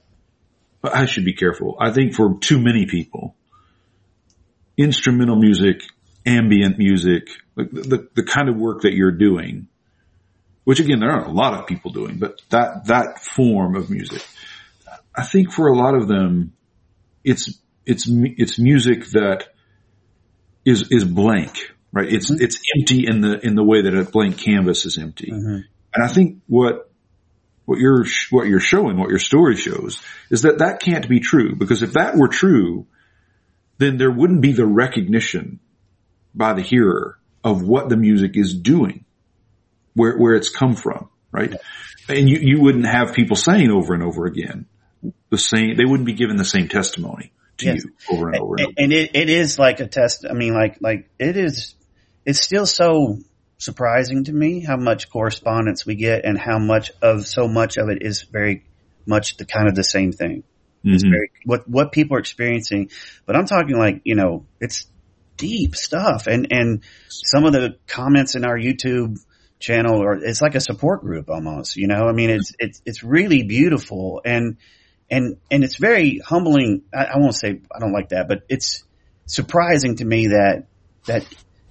B: I should be careful. I think for too many people, instrumental music, ambient music, the, the, the kind of work that you're doing, which again, there aren't a lot of people doing, but that, that form of music, I think for a lot of them, It's, it's, it's music that is, is blank, right? It's, mm-hmm. it's empty in the, in the way that a blank canvas is empty. Mm-hmm. And I think what what you're, what you're showing, what your story shows is that that can't be true, because if that were true, then there wouldn't be the recognition by the hearer of what the music is doing, where, where it's come from, right? And you, you wouldn't have people saying over and over again the same, they wouldn't be given the same testimony to yes. you over and over and, and over.
C: And it, it is like a test. I mean, like, like it is, it's still so surprising to me how much correspondence we get and how much of, so much of it is very much the kind of the same thing. Mm-hmm. It's very, what, what people are experiencing, but I'm talking like, you know, it's deep stuff. And, and some of the comments in our YouTube channel, or it's like a support group almost, you know, I mean, it's, it's, it's really beautiful. And, and, and it's very humbling. I, I won't say I don't like that, but it's surprising to me that, that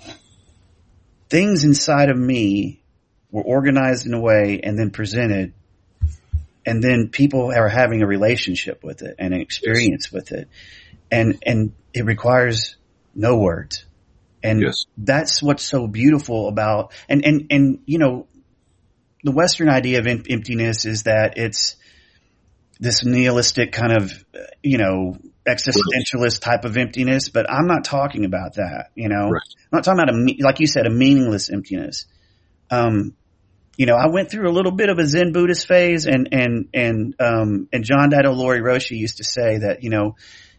C: things inside of me were organized in a way and then presented, and then people are having a relationship with it and an experience yes. with it. And, and it requires no words. And yes. that's what's so beautiful about, and, and, and, you know, the Western idea of em- emptiness is that it's this nihilistic kind of, you know, existentialist type of emptiness, but I'm not talking about that, you know, right. I'm not talking about a, like you said, a meaningless emptiness. Um, you know, I went through a little bit of a Zen Buddhist phase, and, and, and, um, and John Daido Loori Roshi used to say that, you know,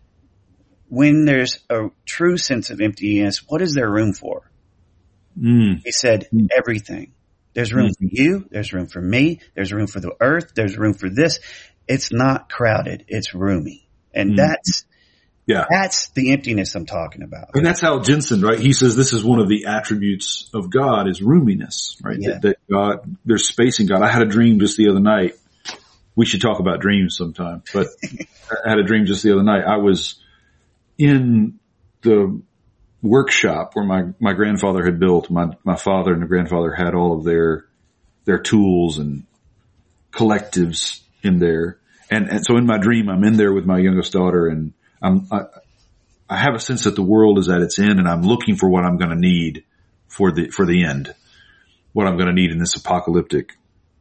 C: when there's a true sense of emptiness, what is there room for? Mm. He said, mm. everything. There's room mm. for you. There's room for me. There's room for the earth. There's room for this. It's not crowded. It's roomy. And mm. that's, yeah, that's the emptiness I'm talking about.
B: And that's Hal Jensen, right? He says this is one of the attributes of God is roominess, right? Yeah. That, that God, there's space in God. I had a dream just the other night. We should talk about dreams sometime, but I had a dream just the other night. I was in the workshop where my, my grandfather had built. My, my father and the grandfather had all of their, their tools and collectives in there. And, and so in my dream, I'm in there with my youngest daughter, and I'm, I, I have a sense that the world is at its end, and I'm looking for what I'm going to need for the, for the end, what I'm going to need in this apocalyptic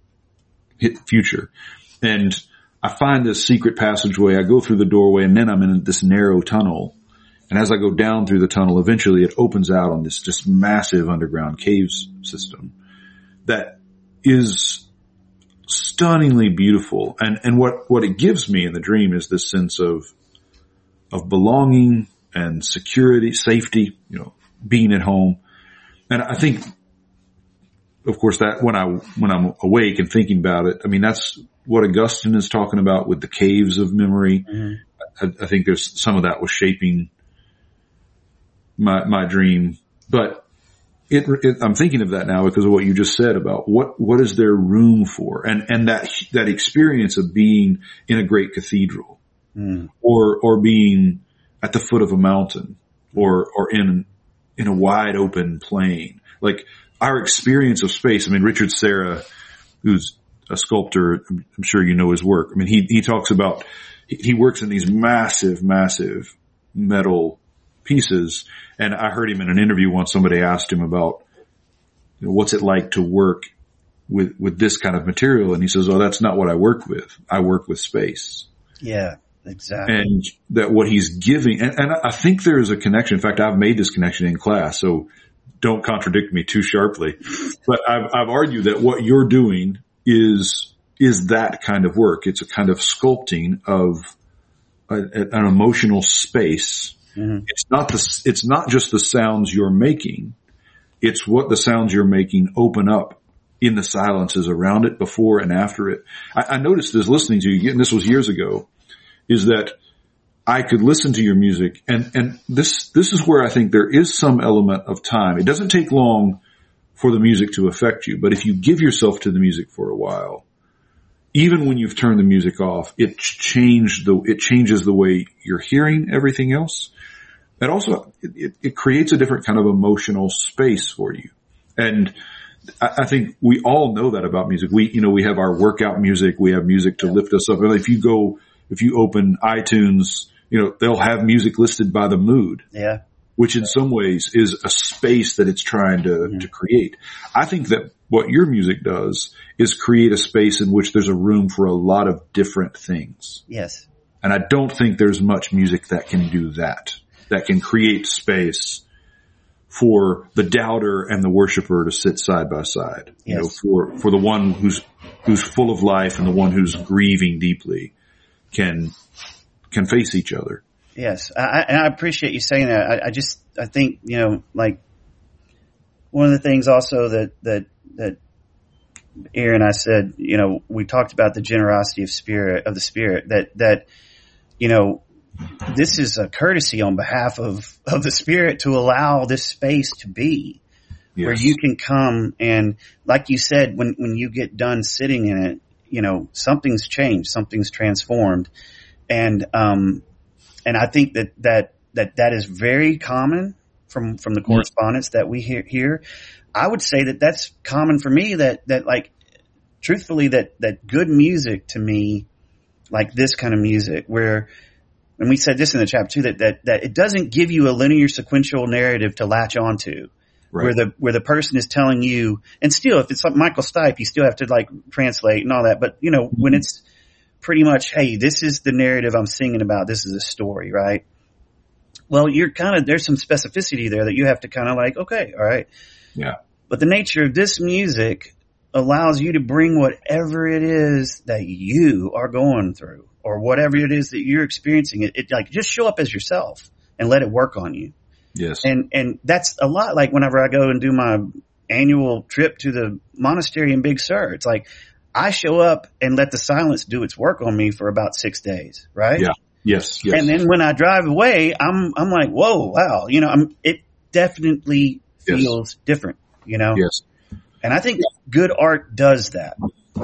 B: future. And I find this secret passageway. I go through the doorway, and then I'm in this narrow tunnel. And as I go down through the tunnel, eventually it opens out on this just massive underground caves system that is stunningly beautiful. And, and what, what it gives me in the dream is this sense of, of belonging and security, safety, you know, being at home. And I think, of course, that when I, when I'm awake and thinking about it, I mean, that's what Augustine is talking about with the caves of memory. Mm-hmm. I, I think there's some of that was shaping my, my dream, but it, it, I'm thinking of that now because of what you just said about what, what is there room for? And, and that, that experience of being in a great cathedral mm. or, or being at the foot of a mountain or, or in, in a wide open plain, like our experience of space. I mean, Richard Serra, who's a sculptor, I'm sure you know his work. I mean, he, he talks about, he works in these massive, massive metal pieces. And I heard him in an interview once, somebody asked him about, you know, what's it like to work with, with this kind of material? And he says, oh, that's not what I work with. I work with space.
C: Yeah, exactly.
B: And that what he's giving, and, and I think there is a connection. In fact, I've made this connection in class, so don't contradict me too sharply. But I've, I've argued that what you're doing is, is that kind of work. It's a kind of sculpting of a, an emotional space. Mm-hmm. It's not the, it's not just the sounds you're making. It's what the sounds you're making open up in the silences around it, before and after it. I, I noticed as listening to you, and this was years ago, is that I could listen to your music, and, and this, this is where I think there is some element of time. It doesn't take long for the music to affect you, but if you give yourself to the music for a while, even when you've turned the music off, it changed the, it changes the way you're hearing everything else. And also, it, it creates a different kind of emotional space for you. And I, I think we all know that about music. We, you know, we have our workout music. We have music to lift us up. And if you go, if you open iTunes, you know, they'll have music listed by the mood.
C: Yeah.
B: which in some ways is a space that it's trying to, mm-hmm. to create. I think that what your music does is create a space in which there's a room for a lot of different things.
C: Yes.
B: And I don't think there's much music that can do that, that can create space for the doubter and the worshiper to sit side by side. Yes. You know, for, for the one who's, who's full of life and the one who's grieving deeply can, can face each other.
C: Yes. I, and I appreciate you saying that. I, I just, I think, you know, like one of the things also that, that, that Aaron and I said, you know, we talked about the generosity of spirit, of the spirit that, that, you know, this is a courtesy on behalf of, of the spirit to allow this space to be yes. where you can come and like you said, when, when you get done sitting in it, you know, something's changed, something's transformed. And, um, and I think that, that, that, that is very common from, from the correspondence that we hear here. I would say that that's common for me that, that like, truthfully, that, that good music to me, like this kind of music where, and we said this in the chapter too, that, that, that it doesn't give you a linear sequential narrative to latch onto. Right. Where the, where the person is telling you, and still, if it's like Michael Stipe, you still have to like translate and all that. But you know, mm-hmm. when it's pretty much, hey, this is the narrative I'm singing about. This is a story, right? Well, you're kind of, there's some specificity there that you have to kind of like, okay, all right.
B: Yeah.
C: But the nature of this music allows you to bring whatever it is that you are going through or whatever it is that you're experiencing. It, it like just show up as yourself and let it work on you.
B: Yes.
C: And, and that's a lot like whenever I go and do my annual trip to the monastery in Big Sur, it's like I show up and let the silence do its work on me for about six days. Right.
B: Yeah. Yes. Yes.
C: And then when I drive away, I'm, I'm like, whoa, wow. You know, I'm, it definitely feels yes. different, you know?
B: Yes.
C: And I think good art does that.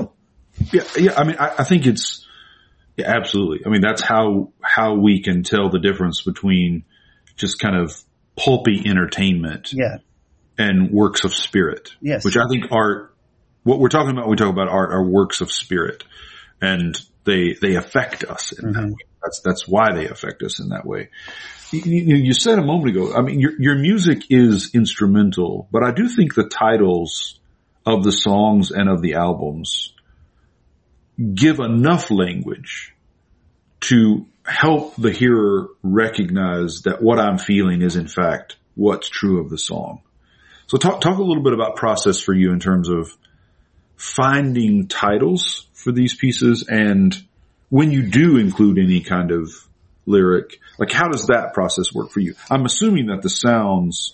B: Yeah. Yeah. I mean, I, I think it's, yeah, absolutely. I mean, that's how, how we can tell the difference between just kind of pulpy entertainment
C: yeah.
B: and works of spirit.
C: Yes.
B: Which I think art, what we're talking about when we talk about art are works of spirit, and they, they affect us in mm-hmm. that way. That's, that's why they affect us in that way. You, you, you said a moment ago, I mean, your, your music is instrumental, but I do think the titles of the songs and of the albums give enough language to help the hearer recognize that what I'm feeling is in fact what's true of the song. So talk, talk a little bit about process for you in terms of finding titles for these pieces, and when you do include any kind of lyric, like how does that process work for you? I'm assuming that the sounds,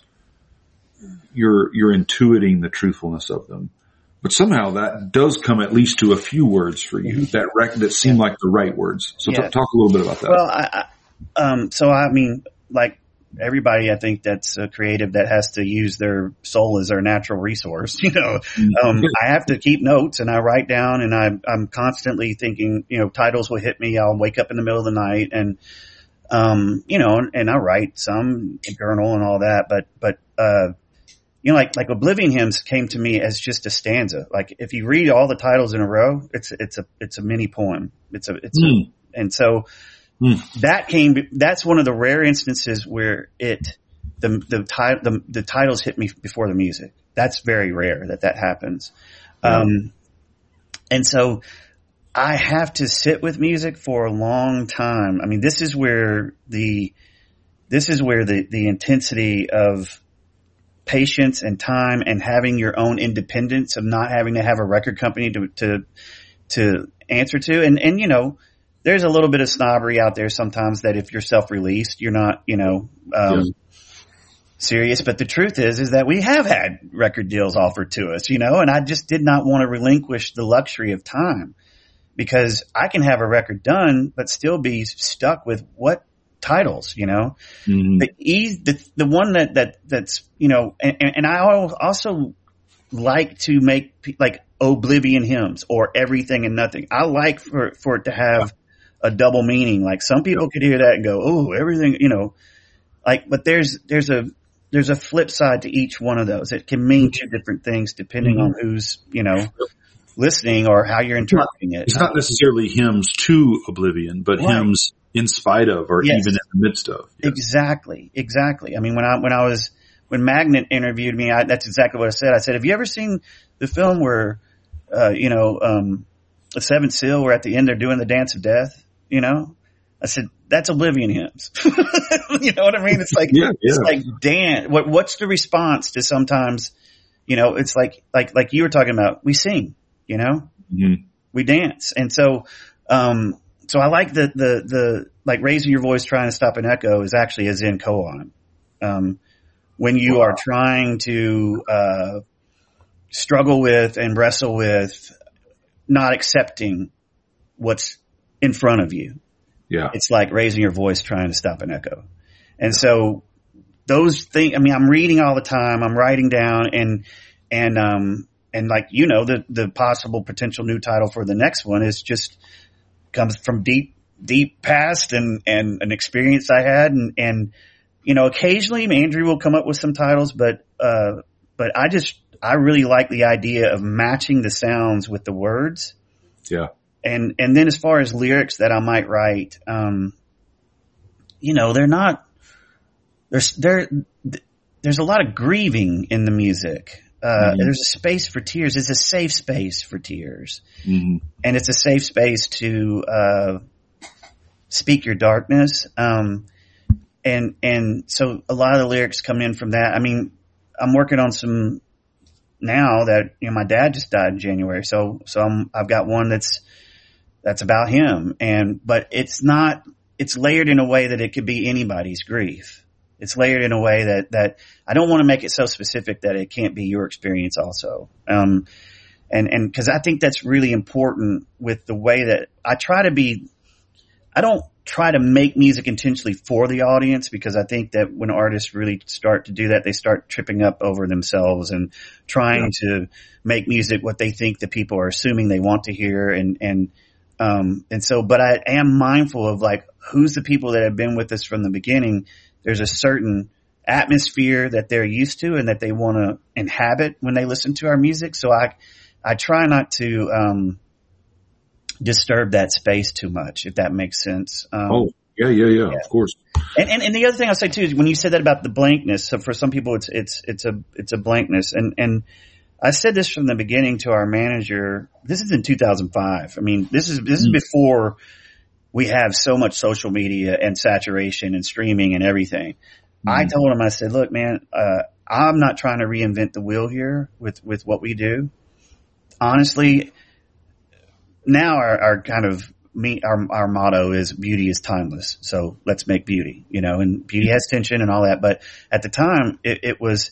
B: you're, you're intuiting the truthfulness of them. But somehow that does come at least to a few words for you mm-hmm. that rec- that seem yeah. like the right words. So yeah. t- talk a little bit about that.
C: Well, I, I, um, so I mean, like everybody, I think that's a creative that has to use their soul as their natural resource. You know, um, I have to keep notes and I write down, and I, I'm constantly thinking. You know, titles will hit me. I'll wake up in the middle of the night, and um, you know, and, and I write some journal and all that. But but uh. You know, like, like Oblivion Hymns came to me as just a stanza. Like if you read all the titles in a row, it's, it's a, it's a mini poem. It's a, it's mm. a, and so mm. that came, that's one of the rare instances where it, the, the, ti- the, the titles hit me before the music. That's very rare that that happens. Yeah. Um, and so I have to sit with music for a long time. I mean, this is where the, this is where the, the intensity of patience and time and having your own independence of not having to have a record company to, to, to answer to. And, and, you know, there's a little bit of snobbery out there sometimes that if you're self-released, you're not, you know, um, yes. serious. But the truth is, is that we have had record deals offered to us, you know, and I just did not want to relinquish the luxury of time, because I can have a record done, but still be stuck with what titles, you know, mm-hmm. the ease, the, the one that, that, that's, you know, and, and I also like to make like Oblivion Hymns or Everything and Nothing. I like for, for it to have a double meaning. Like some people could hear that and go, oh, everything, you know, like, but there's, there's a, there's a flip side to each one of those. It can mean two different things depending mm-hmm. on who's, you know, listening or how you're interpreting it.
B: It's not necessarily hymns to oblivion, but right. hymns in spite of, or
C: Yes.
B: even in the midst of. Yes.
C: Exactly. Exactly. I mean, when I, when I was, when Magnet interviewed me, I, that's exactly what I said. I said, have you ever seen the film where, uh, you know, um, the Seventh Seal, where at the end they're doing the dance of death, you know? I said, that's Oblivion hymns. You know what I mean? It's like,
B: Yeah,
C: it's
B: yeah.
C: like, Dan, what, what's the response to sometimes, you know, it's like, like, like you were talking about, we sing, you know,
B: Mhm.
C: we dance. And so, um, so I like the, the, the, like raising your voice, trying to stop an echo is actually a Zen koan. Um, when you
B: Wow.
C: are trying to, uh, struggle with and wrestle with not accepting what's in front of you.
B: Yeah.
C: It's like raising your voice, trying to stop an echo. And so those things, I mean, I'm reading all the time, I'm writing down and, and, um, and like, you know, the, the possible potential new title for the next one is just comes from deep, deep past and, and an experience I had. And, and, you know, occasionally Andrew will come up with some titles, but, uh, but I just, I really like the idea of matching the sounds with the words.
B: Yeah.
C: And, and then as far as lyrics that I might write, um, you know, they're not, there's, there, there's a lot of grieving in the music. Uh,
B: Mhm.
C: there's a space for tears. It's a safe space for tears.
B: Mhm.
C: And it's a safe space to, uh, speak your darkness. Um, and, and so a lot of the lyrics come in from that. I mean, I'm working on some now that, you know, my dad just died in January. So, so I'm, I've got one that's, that's about him. And, but it's not, it's layered in a way that it could be anybody's grief. It's layered in a way that, that I don't want to make it so specific that it can't be your experience also. Um, and, and cause I think that's really important with the way that I try to be, I don't try to make music intentionally for the audience, because I think that when artists really start to do that, they start tripping up over themselves and trying yeah. to make music what they think the people are assuming they want to hear. And, and, um, and so, but I am mindful of like, who's the people that have been with us from the beginning. There's a certain atmosphere that they're used to and that they want to inhabit when they listen to our music. So I, I try not to, um, disturb that space too much, if that makes sense. Um,
B: oh, yeah, yeah, yeah, yeah, of course.
C: And, and, and the other thing I'll say too is when you said that about the blankness, so for some people it's, it's, it's a, it's a blankness. And, and I said this from the beginning to our manager. This is in two thousand five. I mean, this is, this is mm. before we have so much social media and saturation and streaming and everything. Mm. I told him, I said, look, man, uh, I'm not trying to reinvent the wheel here with, with what we do. Honestly, now our, our kind of me, our, our motto is beauty is timeless. So let's make beauty, you know, and beauty has tension and all that. But at the time it, it was,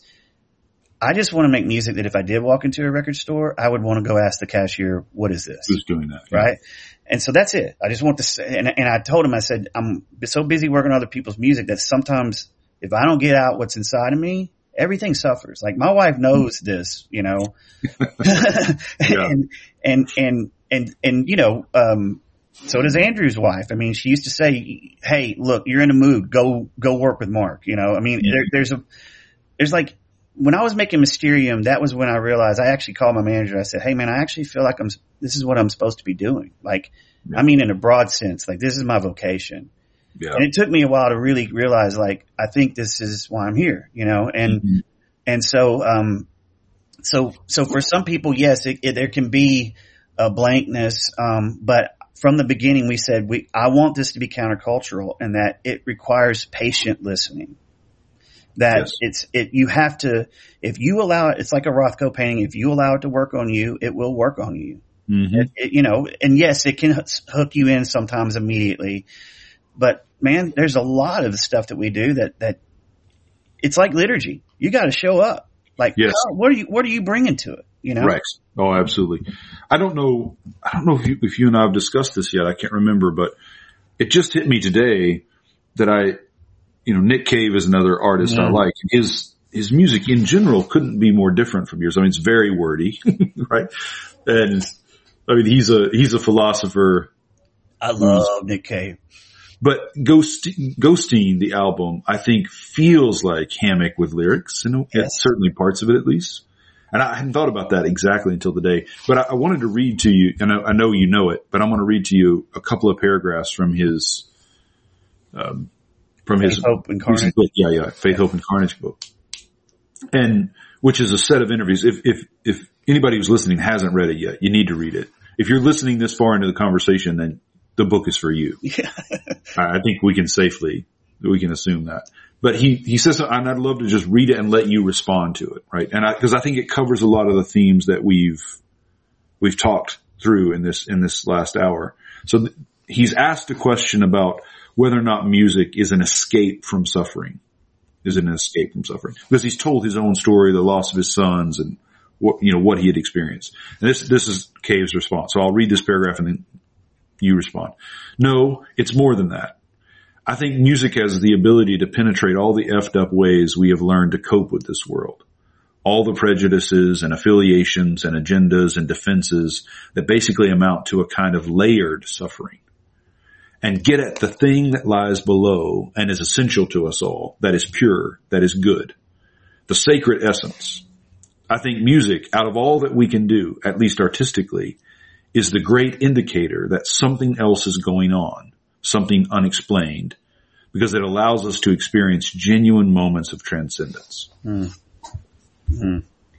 C: I just want to make music that if I did walk into a record store, I would want to go ask the cashier, what is this?
B: Who's doing that? Yeah.
C: Right. And so that's it. I just want to say, and, and I told him, I said, I'm so busy working on other people's music that sometimes if I don't get out what's inside of me, everything suffers. Like my wife knows this, you know, yeah. and, and, and, and, and, you know, um, so does Andrew's wife. I mean, she used to say, hey, look, you're in a mood. Go, go work with Mark. You know, I mean, yeah. there, there's a, there's like, when I was making Mysterium, that was when I realized I actually called my manager. I said, hey man, I actually feel like I'm, this is what I'm supposed to be doing. Like, yeah. I mean, in a broad sense, like this is my vocation. Yeah. And it took me a while to really realize, like, I think this is why I'm here, you know, and, mm-hmm. and so, um, so, so for some people, yes, it, it, there can be a blankness. Um, but from the beginning, we said, we, I want this to be countercultural and that it requires patient listening. That yes. it's, it, you have to, if you allow it, it's like a Rothko painting. If you allow it to work on you, it will work on you. Mm-hmm. It, it, you know, and yes, it can hook you in sometimes immediately, but man, there's a lot of stuff that we do that, that it's like liturgy. You got to show up. Like,
B: yes.
C: oh, what are you, what are you bringing to it? You know?
B: Right. Oh, absolutely. I don't know. I don't know if you, if you and I have discussed this yet. I can't remember, but it just hit me today that I, you know, Nick Cave is another artist mm. I like. His, his music in general couldn't be more different from yours. I mean, it's very wordy, right? And I mean, he's a, he's a philosopher.
C: I love Nick Cave.
B: But Ghost, Ghosteen, the album, I think feels like Hammock with lyrics, and yes. certainly parts of it at least. And I hadn't thought about that exactly until today, but I, I wanted to read to you, and I, I know you know it, but I'm going to read to you a couple of paragraphs from his, um, from his
C: Faith, Hope, and Carnage.
B: book. Yeah, yeah, Faith, Hope, and Carnage book. And which is a set of interviews. If, if, if anybody who's listening hasn't read it yet, you need to read it. If you're listening this far into the conversation, then the book is for you. Yeah. I think we can safely, we can assume that. But he, he says, and I'd love to just read it and let you respond to it, right? And I, cause I think it covers a lot of the themes that we've, we've talked through in this, in this last hour. So th- he's asked a question about whether or not music is an escape from suffering. Is it an escape from suffering? Because he's told his own story, the loss of his sons and what, you know, what he had experienced. And this, this is Cave's response. So I'll read this paragraph and then you respond. No, it's more than that. I think music has the ability to penetrate all the effed up ways we have learned to cope with this world. All the prejudices and affiliations and agendas and defenses that basically amount to a kind of layered suffering. And get at the thing that lies below and is essential to us all, that is pure, that is good. The sacred essence. I think music, out of all that we can do, at least artistically, is the great indicator that something else is going on, something unexplained, because it allows us to experience genuine moments of transcendence.
C: Mm. Mm.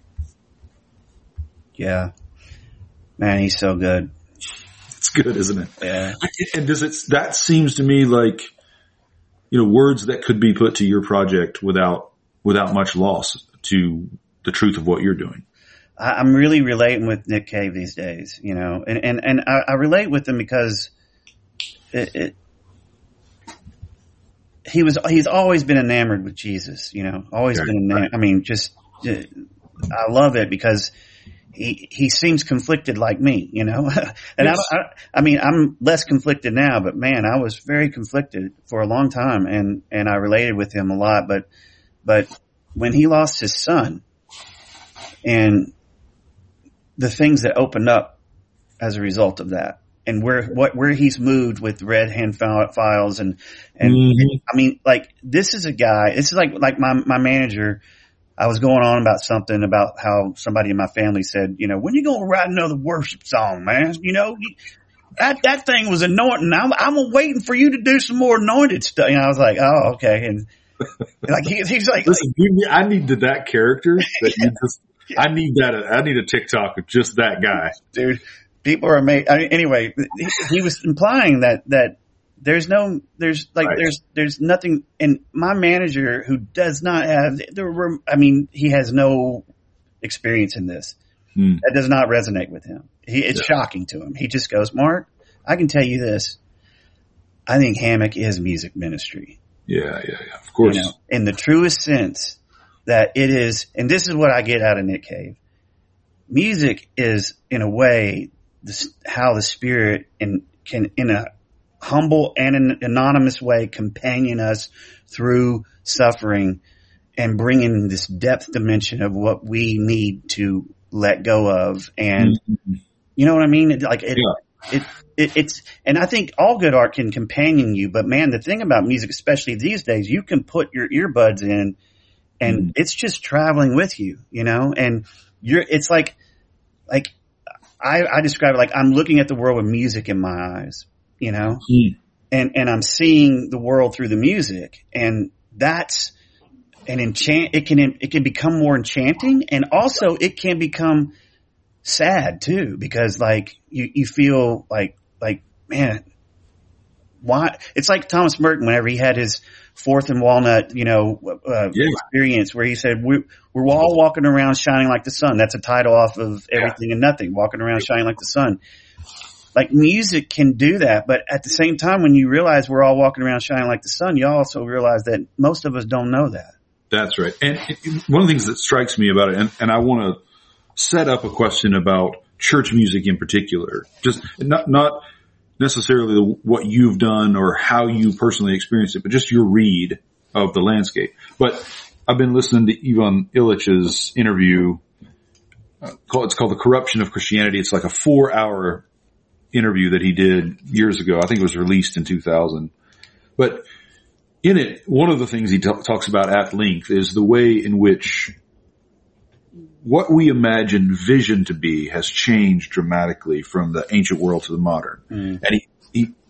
C: Yeah. Man, he's so good.
B: It's good, isn't it?
C: Yeah.
B: And does it, that seems to me like, you know, words that could be put to your project without, without much loss to the truth of what you're doing.
C: I'm really relating with Nick Cave these days, you know, and, and, and I, I relate with him because it, it, he was, he's always been enamored with Jesus, you know, always
B: yeah,
C: been enamored. Right. I mean, just, I love it because he, he seems conflicted like me, you know, and yes. I, I, I mean, I'm less conflicted now, but man, I was very conflicted for a long time and, and I related with him a lot, but, but when he lost his son and the things that opened up as a result of that and where, what, where he's moved with Red Hand Files and, and mm-hmm. I mean, like, this is a guy, this is like, like my, my manager, I was going on about something about how somebody in my family said, you know, when you going to write another worship song, man? You know, you, that, that thing was anointing. I'm, I'm waiting for you to do some more anointed stuff. And I was like, oh, okay. And like, he, he's like,
B: listen, you, I needed that character that you just, yeah. I need that. I need a TikTok of just that guy.
C: Dude, people are amazing. I mean, anyway, he, he was implying that, that there's no, there's like, right. there's, there's nothing. And my manager who does not have the, I mean, he has no experience in this. Hmm. That does not resonate with him. He, it's yeah. shocking to him. He just goes, Mark, I can tell you this. I think Hammock is music ministry.
B: Yeah, yeah, yeah. Of course. You know,
C: in the truest sense that it is, and this is what I get out of Nick Cave. Music is, in a way, this, how the Spirit in, can, in a humble and an anonymous way, companion us through suffering and bring in this depth dimension of what we need to let go of. And mm-hmm. you know what I mean? It, like it, yeah. it, it, it's, and I think all good art can companion you, but man, the thing about music, especially these days, you can put your earbuds in and mm-hmm. it's just traveling with you, you know, and you're, it's like, like I, I describe it like I'm looking at the world with music in my eyes, you know, mm-hmm. and, and I'm seeing the world through the music, and that's an enchant, it can, it can become more enchanting, and also it can become sad too, because like you, you feel like, like, man, why? It's like Thomas Merton whenever he had his Fourth and Walnut, you know, uh, yeah. experience where he said, we, we're all walking around shining like the sun. That's a title off of Everything yeah. and Nothing, walking around shining like the sun. Like music can do that, but at the same time, when you realize we're all walking around shining like the sun, you also realize that most of us don't know that.
B: That's right. And one of the things that strikes me about it, and, and I want to set up a question about church music in particular, just not, not necessarily the, what you've done or how you personally experienced it, but just your read of the landscape. But I've been listening to Ivan Illich's interview. Uh, called, it's called The Corruption of Christianity. It's like a four hour interview that he did years ago. I think it was released in two thousand. But in it, one of the things he t- talks about at length is the way in which what we imagine vision to be has changed dramatically from the ancient world to the modern. Mm. And he, he,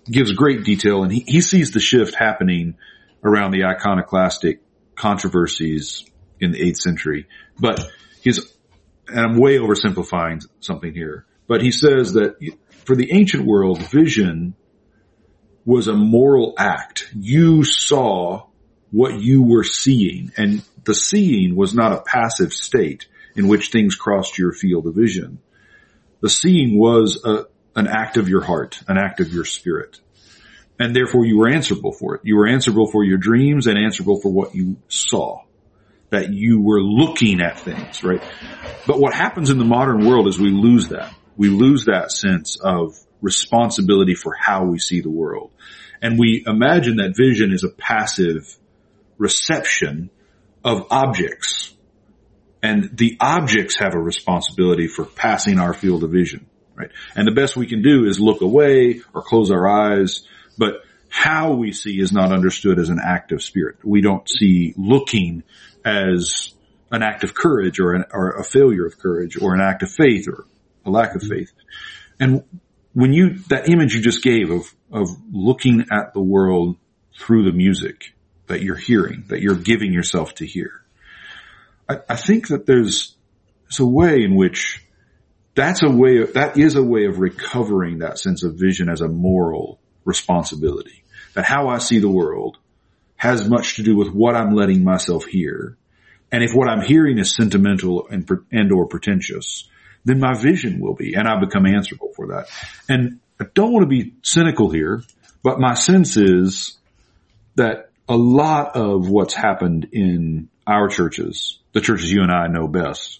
B: gives great detail, and he, he sees the shift happening around the iconoclastic controversies in the eighth century. But his, and I'm way oversimplifying something here, but he says that for the ancient world, vision was a moral act. You saw what you were seeing, and the seeing was not a passive state in which things crossed your field of vision. The seeing was a, an act of your heart, an act of your spirit. And therefore you were answerable for it. You were answerable for your dreams and answerable for what you saw. That you were looking at things, right? But what happens in the modern world is we lose that. We lose that sense of responsibility for how we see the world. And we imagine that vision is a passive reception of objects. And the objects have a responsibility for passing our field of vision, right? And the best we can do is look away or close our eyes, but how we see is not understood as an act of spirit. We don't see looking as an act of courage or, an, or a failure of courage or an act of faith or a lack of faith. And when you, that image you just gave of, of looking at the world through the music that you're hearing, that you're giving yourself to hear, I, I think that there's, there's a way in which that's a way of, that is a way of recovering that sense of vision as a moral responsibility. That how I see the world has much to do with what I'm letting myself hear. And if what I'm hearing is sentimental and, and or pretentious, then my vision will be, and I become answerable for that. And I don't want to be cynical here, but my sense is that a lot of what's happened in our churches, the churches you and I know best,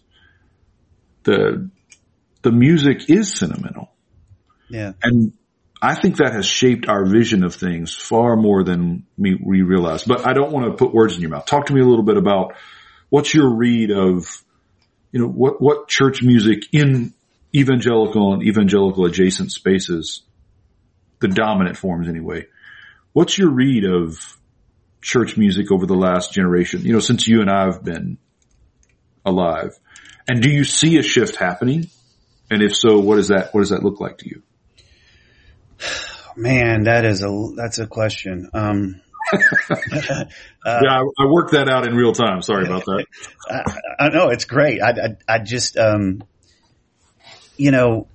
B: the, the music is sentimental.
C: Yeah.
B: And I think that has shaped our vision of things far more than we, we realize. But I don't want to put words in your mouth. Talk to me a little bit about what's your read of, you know, what, what church music in evangelical and evangelical adjacent spaces, the dominant forms anyway. What's your read of church music over the last generation, you know, since you and I have been alive? And do you see a shift happening? And if so, what does that, what does that look like to you?
C: Man, that is a, that's a question. Um, uh,
B: yeah, I, I worked that out in real time. Sorry about that.
C: I, I know it's great. I, I, I just, um, you know,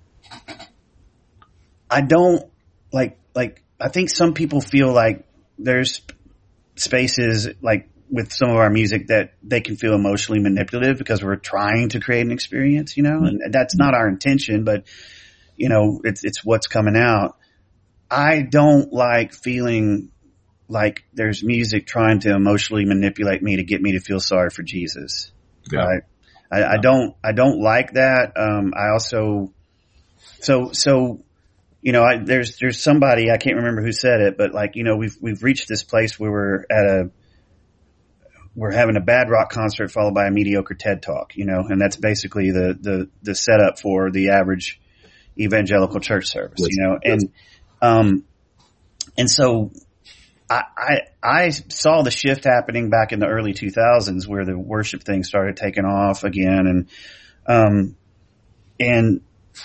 C: I don't like, like, I think some people feel like there's spaces like with some of our music that they can feel emotionally manipulative because we're trying to create an experience, you know, and that's not our intention, but you know, it's, it's what's coming out. I don't like feeling like there's music trying to emotionally manipulate me to get me to feel sorry for Jesus.
B: Yeah.
C: Right? I, yeah. I don't, I don't like that. Um, I also, so, so, you know, I, there's, there's somebody, I can't remember who said it, but like, you know, we've, we've reached this place where we're at a, we're having a bad rock concert followed by a mediocre TED talk, you know, and that's basically the, the, the setup for the average evangelical church service, yes. you know, and, um, and so I, I, I saw the shift happening back in the early two thousands where the worship thing started taking off again. And, um, and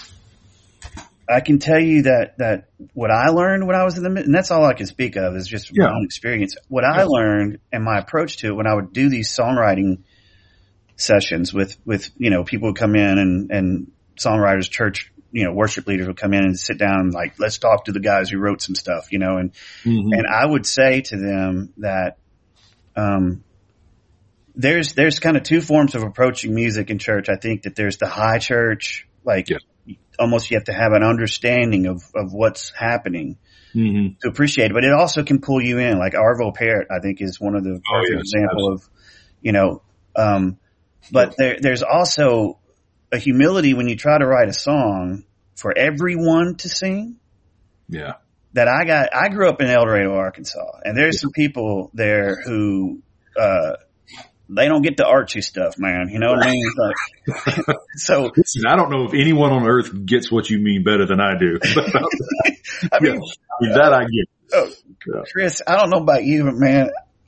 C: I can tell you that, that what I learned when I was in the mid, and that's all I can speak of is just
B: yeah.
C: my own experience. What yeah. I learned and my approach to it when I would do these songwriting sessions with, with, you know, people would come in and, and songwriters, church, you know, worship leaders would come in and sit down and like, let's talk to the guys who wrote some stuff, you know, and, mm-hmm. and I would say to them that, um, there's, there's kind of two forms of approaching music in church. I think that there's the high church, like yeah. almost you have to have an understanding of, of what's happening mm-hmm. to appreciate it, but it also can pull you in. Like Arvo Pärt, I think is one of the perfect oh, yes, example absolutely. Of, you know, um, but yeah. there, there's also a humility when you try to write a song for everyone to sing.
B: Yeah.
C: That I got, I grew up in El Dorado, Arkansas, and there's yeah. some people there who, uh, they don't get the artsy stuff, man. You know what I mean? Like, so,
B: listen, I don't know if anyone on earth gets what you mean better than I do.
C: I mean,
B: yeah, I mean that I get.
C: Oh, Chris, I don't know about you, but man, my,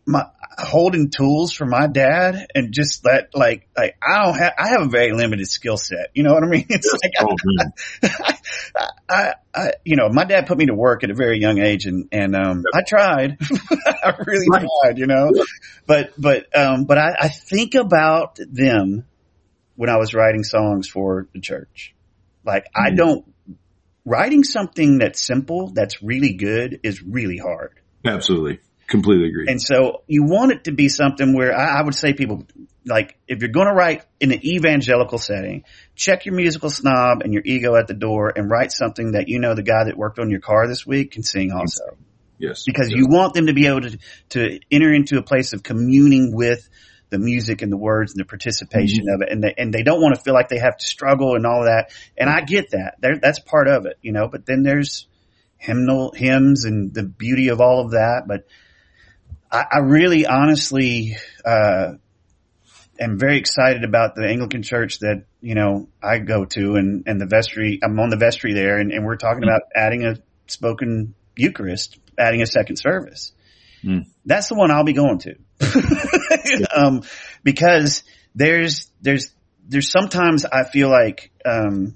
C: holding tools for my dad and just that, like, like I don't have, I have a very limited skill set. You know what I mean? It's like,
B: oh,
C: I, I, I, I, you know, my dad put me to work at a very young age and, and, um, I tried, I really right. tried, you know, but, but, um, but I, I think about them when I was writing songs for the church. Like, mm-hmm. I don't, writing something that's simple, that's really good is really hard.
B: Absolutely. Completely agree.
C: And so you want it to be something where I, I would say people, like, if you're going to write in an evangelical setting, check your musical snob and your ego at the door and write something that you know the guy that worked on your car this week can sing also.
B: Yes.
C: Because
B: yes.
C: you want them to be able to, to enter into a place of communing with the music and the words and the participation mm-hmm. of it. And they, and they don't want to feel like they have to struggle and all of that. And I get that. There, that's part of it, you know, but then there's hymnal hymns and the beauty of all of that. But I, I really honestly, uh, am very excited about the Anglican church that, you know, I go to and, and the vestry, I'm on the vestry there and, and we're talking mm-hmm. about adding a spoken Eucharist, adding a second service. Mm. That's the one I'll be going to. um, because there's, there's, there's sometimes I feel like, um,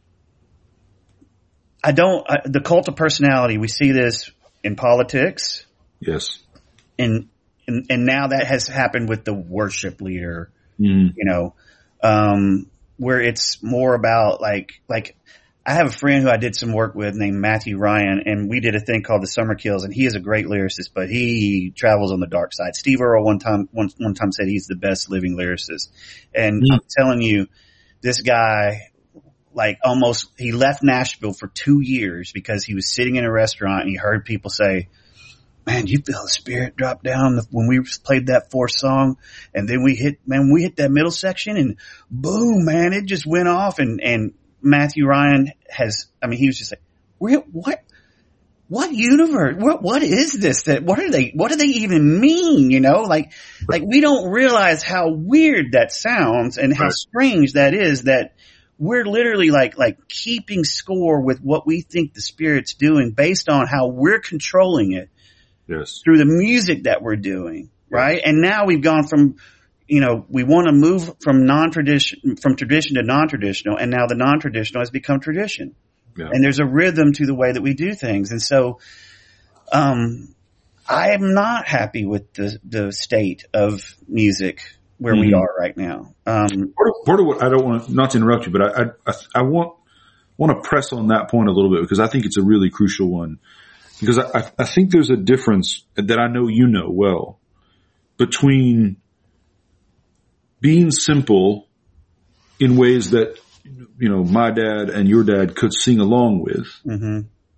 C: I don't, I, the cult of personality, we see this in politics.
B: Yes.
C: And, and, and now that has happened with the worship leader,
B: mm.
C: you know, um, where it's more about like, like, I have a friend who I did some work with named Matthew Ryan, and we did a thing called the Summer Kills, and he is a great lyricist, but he travels on the dark side. Steve Earle one time, one, one time said he's the best living lyricist. And mm. I'm telling you, this guy, like almost, he left Nashville for two years because he was sitting in a restaurant and he heard people say, man, you feel the Spirit drop down when we played that fourth song, and then we hit, man, we hit that middle section and boom, man, it just went off. And, and Matthew Ryan has, I mean, he was just like, Where, what, what universe, what, what is this? That, what are they, what do they even mean? You know, like, like we don't realize how weird that sounds and how strange that is, that we're literally like, like keeping score with what we think the Spirit's doing based on how we're controlling it.
B: Yes.
C: Through the music that we're doing. Right. And now we've gone from, you know, we want to move from non-tradition, from tradition to non-traditional, and now the non-traditional has become tradition. Yeah. And there's a rhythm to the way that we do things. And so, um, I am not happy with the, the state of music where mm-hmm. we are right now. Um,
B: part of, part of what I don't want to, not to interrupt you, but I, I, I want, want to press on that point a little bit because I think it's a really crucial one. Because I, I think there's a difference that I know you know well between being simple in ways that, you know, my dad and your dad could sing along with
C: mm-hmm.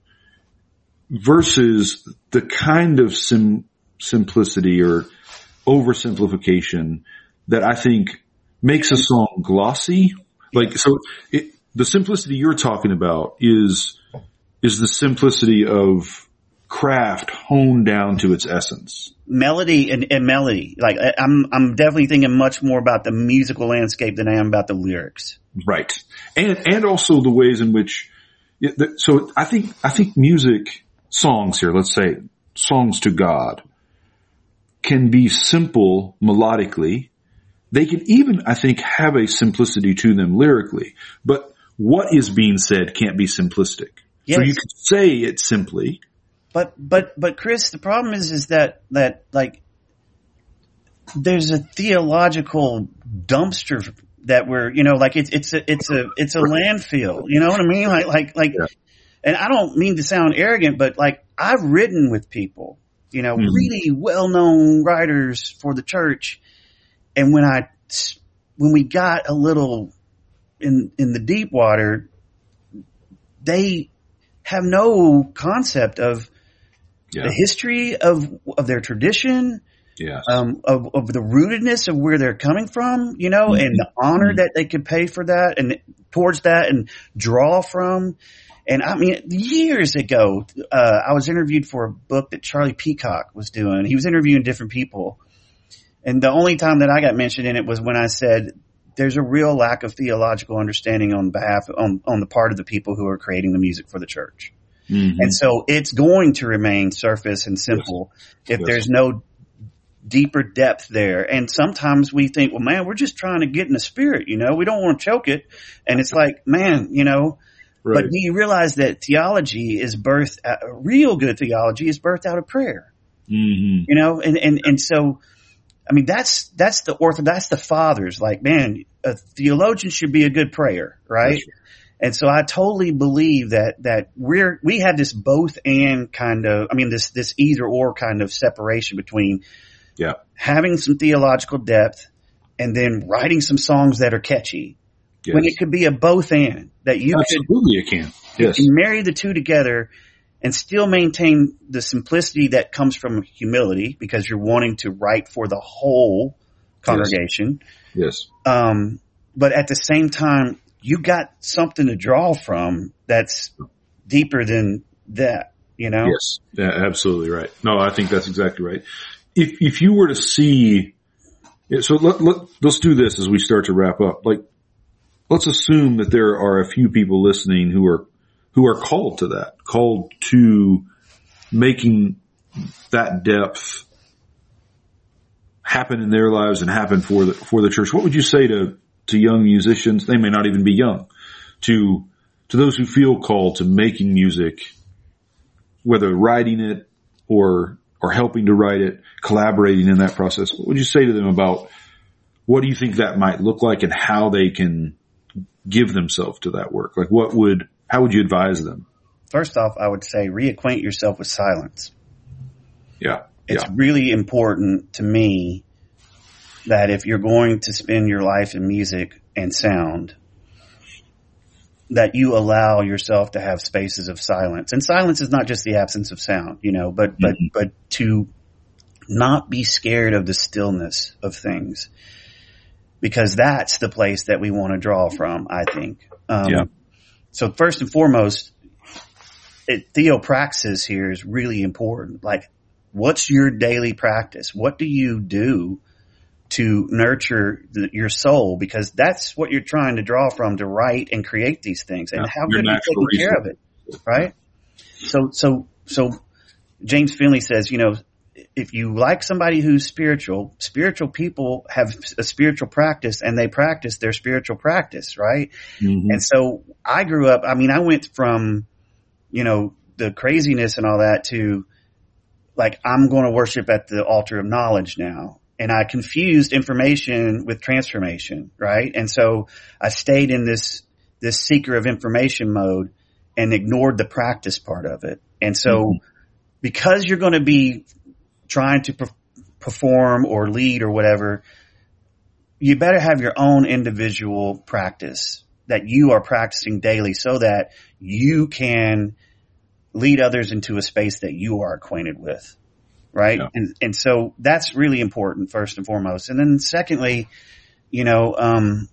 B: versus the kind of sim- simplicity or oversimplification that I think makes a song glossy. Like, so it, the simplicity you're talking about is, is the simplicity of craft honed down to its essence.
C: Melody and, and melody. Like I'm, I'm definitely thinking much more about the musical landscape than I am about the lyrics.
B: Right. And, and also the ways in which, so I think, I think music songs here, let's say songs to God, can be simple melodically. They can even, I think, have a simplicity to them lyrically, but what is being said can't be simplistic. Yes. So you can say it simply.
C: But, but, but Chris, the problem is, is that, that like, there's a theological dumpster that we're, you know, like it's, it's a, it's a, it's a landfill. You know what I mean? Like, like, like, yeah. And I don't mean to sound arrogant, but like I've written with people, you know, mm-hmm. really well-known writers for the church. And when I, when we got a little in, in the deep water, they have no concept of, yeah. the history of, of their tradition,
B: yes.
C: um, of, of the rootedness of where they're coming from, you know, mm-hmm. and the honor mm-hmm. that they could pay for that and towards that and draw from. And I mean, years ago, uh, I was interviewed for a book that Charlie Peacock was doing. He was interviewing different people. And the only time that I got mentioned in it was when I said, there's a real lack of theological understanding on behalf, on, on the part of the people who are creating the music for the church. Mm-hmm. And so it's going to remain surface and simple yes. if yes. there's no deeper depth there. And sometimes we think, well, man, we're just trying to get in the spirit, you know, we don't want to choke it. And it's like, man, you know, right. But do you realize that theology is birthed, uh, real good theology is birthed out of prayer,
B: mm-hmm.
C: you know? And, and, and so, I mean, that's, that's the ortho, that's the fathers. Like, man, a theologian should be a good prayer, right? right. And so I totally believe that, that we're, we have this both and kind of, I mean, this, this either or kind of separation between
B: yeah.
C: having some theological depth and then writing some songs that are catchy. Yes. When it could be a both and that you
B: absolutely
C: could,
B: it can. Yes.
C: You can marry the two together and still maintain the simplicity that comes from humility because you're wanting to write for the whole congregation.
B: Yes. yes.
C: Um, but at the same time, you got something to draw from that's deeper than that, you know?
B: Yes, yeah, absolutely right. No, I think that's exactly right. If if you were to see, so let, let, let's do this as we start to wrap up. Like, let's assume that there are a few people listening who are who are called to that, called to making that depth happen in their lives and happen for the for the church. What would you say to to young musicians? They may not even be young. To to those who feel called to making music, whether writing it or or helping to write it, collaborating in that process, what would you say to them about what do you think that might look like and how they can give themselves to that work? Like what would, how would you advise them?
C: First off, I would say reacquaint yourself with silence.
B: Yeah.
C: It's
B: yeah.
C: really important to me that if you're going to spend your life in music and sound, that you allow yourself to have spaces of silence. And silence is not just the absence of sound, you know, but, but, mm-hmm. but to not be scared of the stillness of things, because that's the place that we want to draw from, I think. Um,
B: yeah.
C: So first and foremost, it, theopraxis here is really important. Like, what's your daily practice? What do you do to nurture the, your soul? Because that's what you're trying to draw from to write and create these things. And yeah, how good are you taking reason. care of it, right? So, so, so James Finley says, you know, if you like somebody who's spiritual, spiritual people have a spiritual practice and they practice their spiritual practice, right? Mm-hmm. And so I grew up, I mean, I went from, you know, the craziness and all that to like, I'm going to worship at the altar of knowledge now. And I confused information with transformation, right? And so I stayed in this, this seeker of information mode and ignored the practice part of it. And so mm-hmm. because you're going to be trying to per- perform or lead or whatever, you better have your own individual practice that you are practicing daily so that you can lead others into a space that you are acquainted with. Right. Yeah. And, and so that's really important first and foremost. And then secondly, you know, um,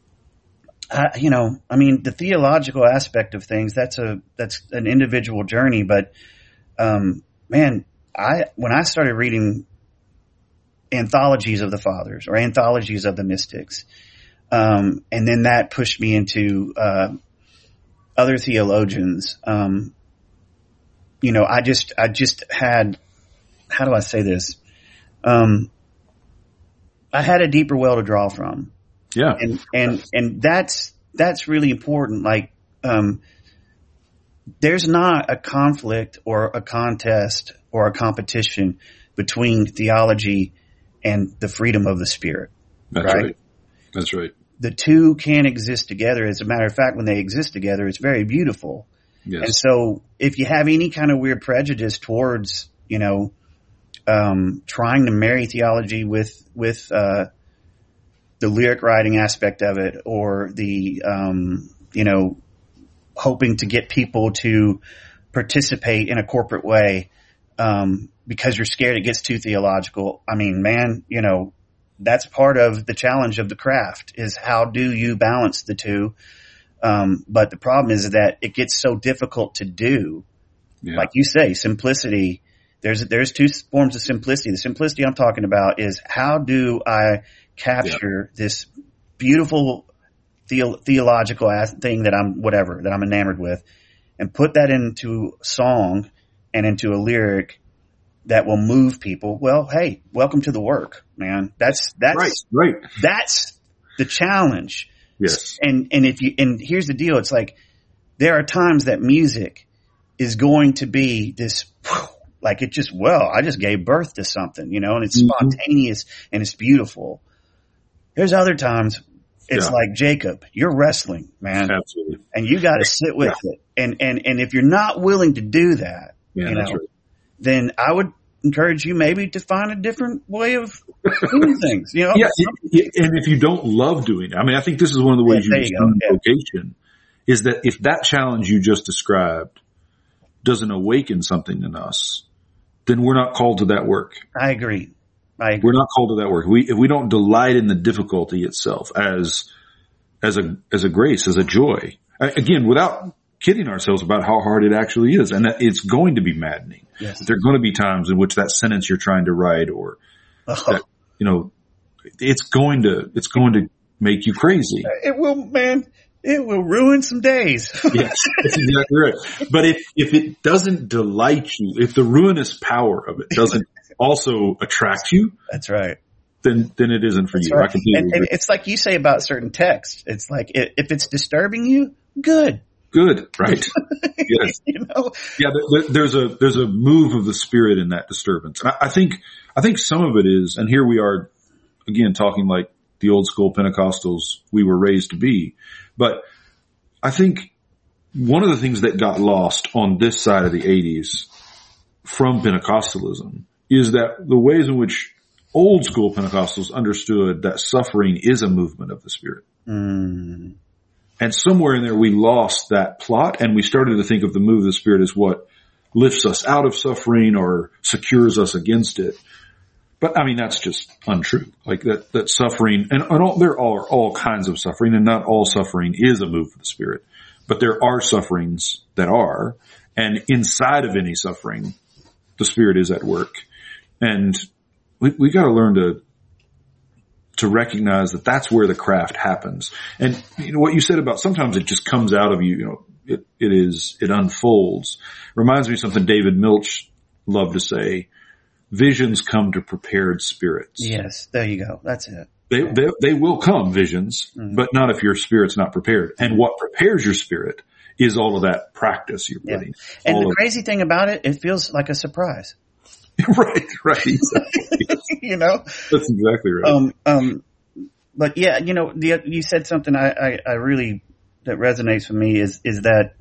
C: I, you know, I mean, the theological aspect of things, that's a, that's an individual journey, but, um, man, I, when I started reading anthologies of the fathers or anthologies of the mystics, um, and then that pushed me into, uh, other theologians, um, you know, I just, I just had, how do I say this? Um, I had a deeper well to draw from.
B: Yeah.
C: And, and, and that's, that's really important. Like, um, there's not a conflict or a contest or a competition between theology and the freedom of the spirit.
B: That's
C: right.
B: right. That's right.
C: The two can exist together. As a matter of fact, when they exist together, it's very beautiful.
B: Yes.
C: And so if you have any kind of weird prejudice towards, you know, Um, trying to marry theology with, with, uh, the lyric writing aspect of it or the, um, you know, hoping to get people to participate in a corporate way, um, because you're scared it gets too theological. I mean, man, you know, that's part of the challenge of the craft is how do you balance the two? Um, but the problem is that it gets so difficult to do. Yeah. Like you say, simplicity. There's, there's two forms of simplicity. The simplicity I'm talking about is how do I capture yeah. this beautiful the, theological thing that I'm, whatever, that I'm enamored with and put that into song and into a lyric that will move people. Well, hey, welcome to the work, man. That's, that's,
B: right, right.
C: That's the challenge.
B: Yes.
C: And, and if you, and here's the deal. It's like, there are times that music is going to be this, like it just, well, I just gave birth to something, you know, and it's
B: Mm-hmm.
C: spontaneous and it's beautiful. There's other times it's
B: Yeah.
C: like, Jacob, you're wrestling, man.
B: Absolutely.
C: And you got to sit with it. And, and, and if you're not willing to do that,
B: Yeah,
C: you
B: that's
C: know,
B: right.
C: then I would encourage you maybe to find a different way of doing things, you know?
B: Yeah, it, and if you don't love doing it, I mean, I think this is one of the ways
C: Yeah,
B: you
C: there you
B: discern
C: go. Yeah.
B: vocation is that if that challenge you just described doesn't awaken something in us, then we're not called to that work.
C: I agree. I agree.
B: We're not called to that work. We, if we don't delight in the difficulty itself as, as a, as a grace, as a joy, again, without kidding ourselves about how hard it actually is, and that it's going to be maddening.
C: Yes.
B: There are going to be times in which that sentence you're trying to write or
C: Oh.
B: that, you know, it's going to, it's going to make you crazy.
C: It will, man, it will ruin some days.
B: Yes, that's exactly right. But if, if it doesn't delight you, if the ruinous power of it doesn't also attract you,
C: That's right.
B: then, then it isn't for
C: That's
B: you.
C: right.
B: I completely
C: And,
B: agree.
C: and it's like you say about certain texts. It's like, i- if it's disturbing you, good.
B: Good, right? Yes.
C: You know?
B: Yeah, there- there's a, there's a move of the spirit in that disturbance. And I, I think, I think some of it is, and here we are again talking like the old school Pentecostals we were raised to be, but I think one of the things that got lost on this side of the eighties from Pentecostalism is that the ways in which old school Pentecostals understood that suffering is a movement of the Spirit.
C: Mm.
B: And somewhere in there we lost that plot and we started to think of the move of the Spirit as what lifts us out of suffering or secures us against it. But I mean, that's just untrue. Like that, that suffering and, and all, there are all kinds of suffering and not all suffering is a move of the Spirit, but there are sufferings that are, and inside of any suffering, the Spirit is at work. And we, we got to learn to, to recognize that that's where the craft happens. And you know what you said about sometimes it just comes out of you, you know, it, it is, it unfolds. Reminds me of something David Milch loved to say. Visions come to prepared spirits.
C: Yes, there you go. That's it.
B: They, they, they will come, visions,
C: Mm.
B: but not if your spirit's not prepared. And what prepares your spirit is all of that practice you're
C: Yeah.
B: putting.
C: And
B: all
C: the
B: of,
C: crazy thing about it, it feels like a surprise.
B: right, right. Exactly.
C: You know?
B: That's exactly right.
C: Um, um, but yeah, you know, the, you said something I, I, I really, that resonates with me is, is that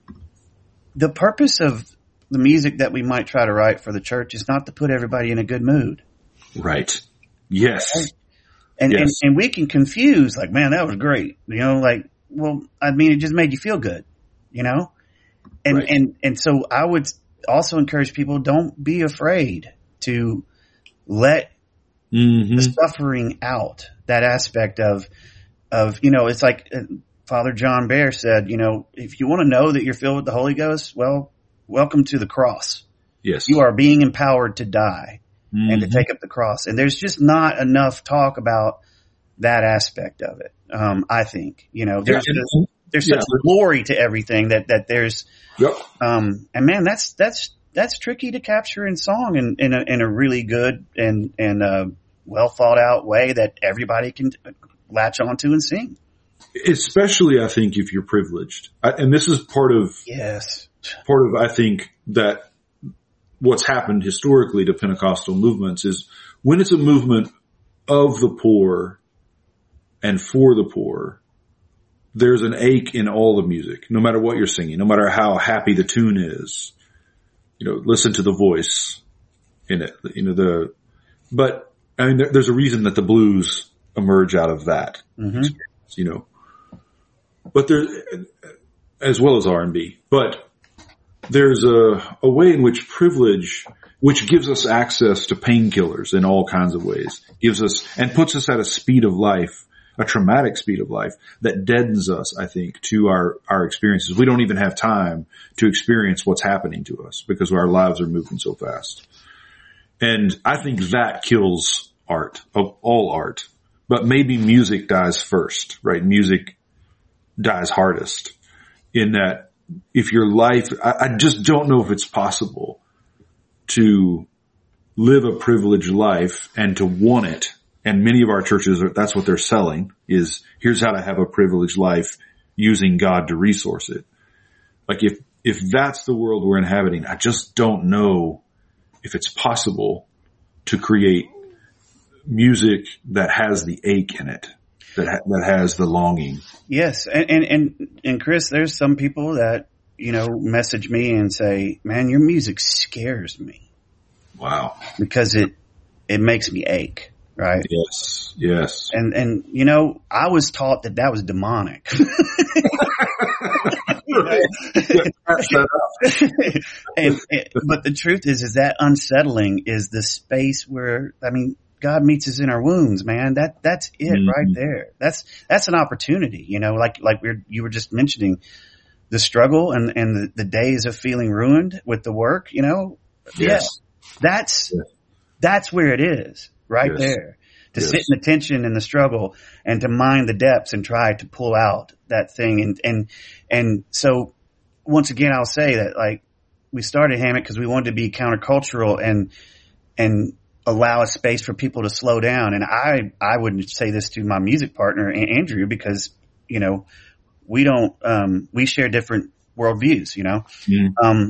C: the purpose of the music that we might try to write for the church is not to put everybody in a good mood.
B: right. Yes.
C: And,
B: Yes.
C: and, and we can confuse like, man, that was great. You know, like, well, I mean, it just made you feel good, you know? And,
B: Right.
C: and, and so I would also encourage people, don't be afraid to let
B: Mm-hmm.
C: the suffering out, that aspect of, of, you know, it's like uh, Father John Bear said, you know, if you want to know that you're filled with the Holy Ghost, well, welcome to the cross.
B: Yes.
C: You are being empowered to die and to
B: Mhm.
C: take up the cross. And there's just not enough talk about that aspect of it. Um, I think, you know, there's,
B: Yeah, and-
C: there's, there's
B: yeah.
C: such glory to everything that, that there's,
B: Yep.
C: um, and man, that's, that's, that's tricky to capture in song in, in a, in a really good and, and, uh, well thought out way that everybody can latch onto and sing.
B: Especially, I think, if you're privileged. I, and this is part of,
C: Yes.
B: part of, I think, that what's happened historically to Pentecostal movements is when it's a movement of the poor and for the poor, there's an ache in all the music, no matter what you're singing, no matter how happy the tune is. You know, listen to the voice in it, you know, the, but I mean, there, there's a reason that the blues emerge out of that
C: Mm-hmm.
B: experience, you know, but there, as well as R and B, but there's a, a way in which privilege, which gives us access to painkillers in all kinds of ways, gives us and puts us at a speed of life, a traumatic speed of life that deadens us, I think, to our, our experiences. We don't even have time to experience what's happening to us because our lives are moving so fast. And I think that kills art, of all art. But maybe music dies first, right? Music dies hardest in that if your life, I, I just don't know if it's possible to live a privileged life and to want it. And many of our churches are, that's what they're selling is here's how to have a privileged life using God to resource it. Like if, if that's the world we're inhabiting, I just don't know if it's possible to create music that has the ache in it, that ha- that has the longing.
C: Yes. And, and, and, and Chris, there's some people that, you know, message me and say, man, your music scares me.
B: Wow.
C: Because it, it makes me ache. Right.
B: Yes. Yes.
C: And, and, you know, I was taught that that was demonic. and, and, but the truth is, is that unsettling is the space where, I mean, God meets us in our wounds, man. That, that's it mm-hmm. right there. That's, that's an opportunity, you know, like, like we're, you were just mentioning the struggle and, and the, the days of feeling ruined with the work, you know.
B: Yes.
C: Yeah, that's, yes. that's where it is. Right yes. there to yes. sit in the tension and the struggle and to mine the depths and try to pull out that thing. And, and, and so once again, I'll say that like we started Hammock because we wanted to be countercultural and, and allow a space for people to slow down. And I, I wouldn't say this to my music partner, Andrew, because, you know, we don't, um, we share different worldviews, you know, mm. um,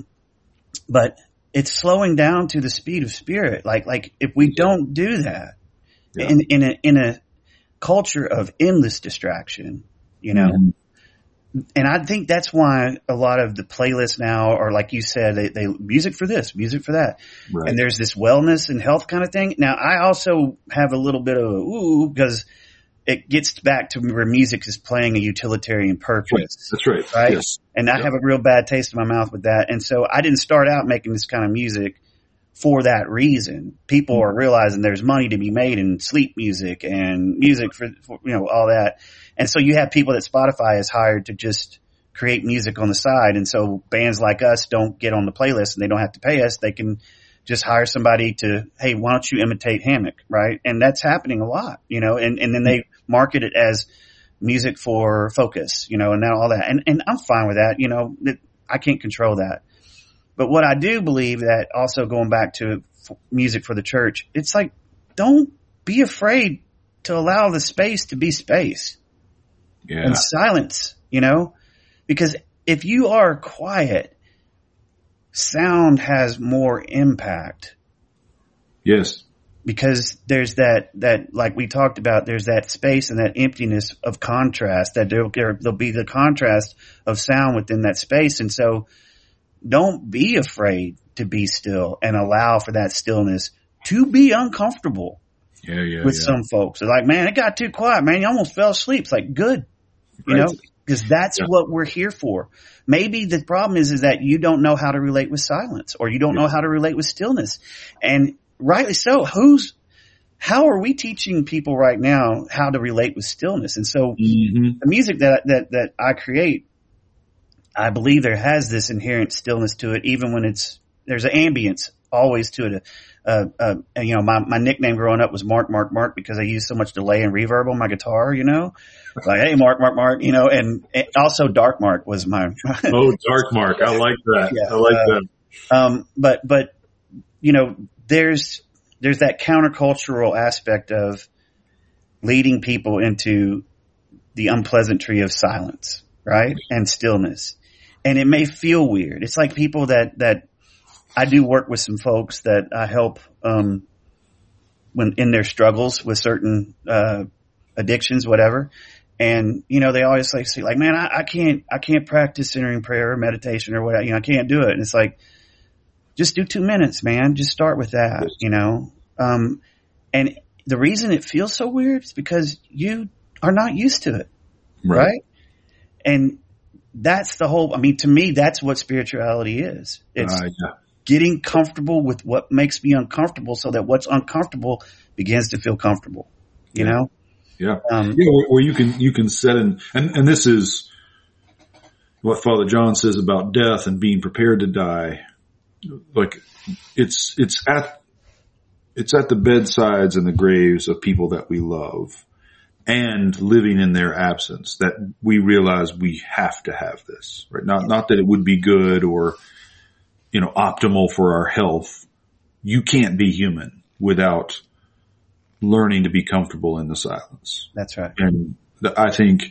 C: but it's slowing down to the speed of spirit. Like, like if we don't do that yeah. in, in a, in a culture of endless distraction, you know, mm-hmm. and I think that's why a lot of the playlists now are, like you said, they, they music for this, music for that. Right. And there's this wellness and health kind of thing. Now I also have a little bit of a, ooh, because it gets back to where music is playing a utilitarian purpose.
B: That's right.
C: Right.
B: Yes.
C: And I
B: yep.
C: have a real bad taste in my mouth with that. And so I didn't start out making this kind of music for that reason. People are realizing there's money to be made in sleep music and music for, for, you know, all that. And so you have people that Spotify has hired to just create music on the side. And so bands like us don't get on the playlist and they don't have to pay us. They can just hire somebody to, hey, why don't you imitate Hammock? Right. And that's happening a lot, you know, and, and then they market it as music for focus, you know, and now all that. And, and I'm fine with that. You know, it, I can't control that. But what I do believe that also going back to f- music for the church, it's like, don't be afraid to allow the space to be space
B: yeah.
C: and silence, you know, because if you are quiet, sound has more impact.
B: Yes.
C: Because there's that, that, like we talked about, there's that space and that emptiness of contrast, that there, there'll be the contrast of sound within that space. And so don't be afraid to be still and allow for that stillness to be uncomfortable.
B: Yeah, yeah,
C: with
B: yeah.
C: some folks. They're like, man, it got too quiet, man. You almost fell asleep. It's like, good. You
B: right.
C: know, because that's yeah. what we're here for. Maybe the problem is, is that you don't know how to relate with silence, or you don't yeah. know how to relate with stillness. And rightly so. Who's, how are we teaching people right now how to relate with stillness? And so
B: mm-hmm. the
C: music that, that, that I create, I believe there has this inherent stillness to it, even when it's, there's an ambience always to it. Uh, uh, and, you know, my, my nickname growing up was Mark, Mark, Mark, because I used so much delay and reverb on my guitar, you know, like, hey, Mark, Mark, Mark, you know, and, and also Dark Mark was my.
B: Oh, Dark Mark. I like that.
C: Yeah,
B: I like
C: uh,
B: that.
C: Um, but, but, you know, there's, there's that countercultural aspect of leading people into the unpleasantry of silence, right? And stillness. And it may feel weird. It's like people that, that I do work with some folks that I help, um, when in their struggles with certain, uh, addictions, whatever. And, you know, they always like say like, man, I, I can't, I can't practice centering prayer or meditation or whatever. You know, I can't do it. And it's like, just do two minutes, man. Just start with that, you know? Um, and the reason it feels so weird is because you are not used to it. Right. right? And that's the whole, I mean, to me, that's what spirituality is. It's
B: uh, yeah.
C: getting comfortable with what makes me uncomfortable so that what's uncomfortable begins to feel comfortable, you
B: yeah.
C: know?
B: Yeah.
C: Um,
B: yeah. Where, where you can, you can set in, and, and this is what Father John says about death and being prepared to die. Like it's, it's at, it's at the bedsides and the graves of people that we love and living in their absence that we realize we have to have this, right? Not, not that it would be good or, you know, optimal for our health, you can't be human without learning to be comfortable in the silence.
C: That's right.
B: And the, I think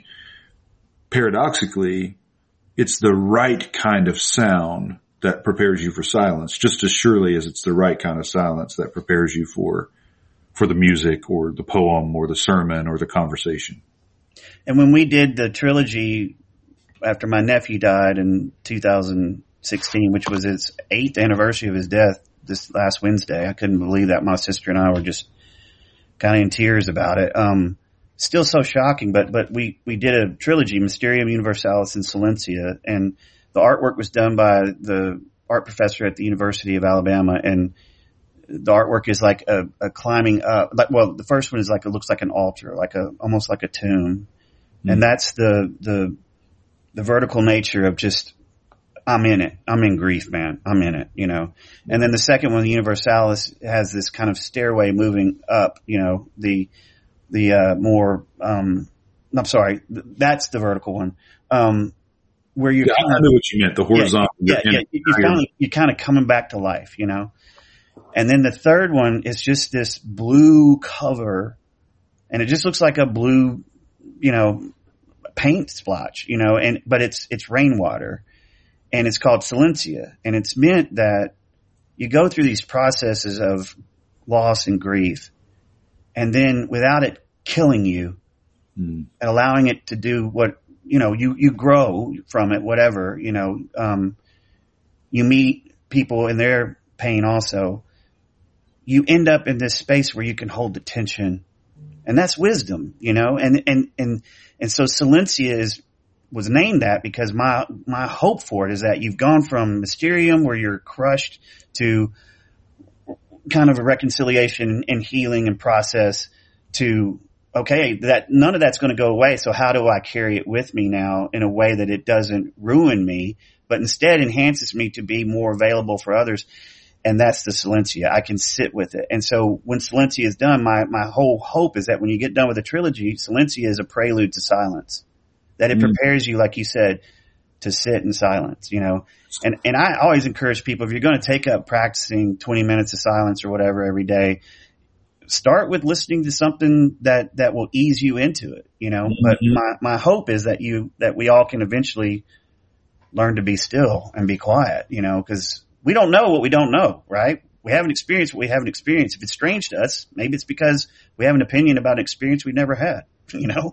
B: paradoxically, it's the right kind of sound that prepares you for silence, just as surely as it's the right kind of silence that prepares you for, for the music or the poem or the sermon or the conversation.
C: And when we did the trilogy after my nephew died in two thousand sixteen, which was his eighth anniversary of his death this last Wednesday, I couldn't believe that. My sister and I were just kind of in tears about it. Um, still so shocking, but, but we, we did a trilogy, Mysterium Universalis and Silentia, and the artwork was done by the art professor at the University of Alabama, and the artwork is like a, a climbing up, like, well, the first one is like, it looks like an altar, like a, almost like a tomb. Mm-hmm. And that's the, the, the vertical nature of just, I'm in it. I'm in grief, man. I'm in it, you know. And then the second one, the Universalis, has this kind of stairway moving up, you know, the, the, uh, more, um, I'm sorry, that's the vertical one. Um, where you're
B: yeah,
C: kind
B: I
C: of,
B: know what you meant, the horizontal.
C: Yeah, yeah, yeah. You're, finally, you're kind of coming back to life, you know. And then the third one is just this blue cover, and it just looks like a blue, you know, paint splotch, you know, and, but it's, it's rainwater, and it's called Silentia. And it's meant that you go through these processes of loss and grief, and then without it killing you, mm. and allowing it to do what, you know, you, you grow from it, whatever, you know, um, you meet people in their pain also. You end up in this space where you can hold the tension, and that's wisdom, you know, and, and, and, and so Silentia is, was named that because my, my hope for it is that you've gone from Mysterium, where you're crushed, to kind of a reconciliation and healing and process, to, okay, that none of that's going to go away. So how do I carry it with me now in a way that it doesn't ruin me, but instead enhances me to be more available for others? And that's the Silentia. I can sit with it. And so when Silentia is done, my, my whole hope is that when you get done with the trilogy, Silentia is a prelude to silence. That it mm. prepares you, like you said, to sit in silence, you know. And, and I always encourage people, if you're going to take up practicing twenty minutes of silence or whatever every day, start with listening to something that, that will ease you into it, you know. Mm-hmm. But my, my hope is that you, that we all can eventually learn to be still and be quiet, you know, because we don't know what we don't know, right? We haven't experienced what we haven't experienced. If it's strange to us, maybe it's because we have an opinion about an experience we've never had, you know?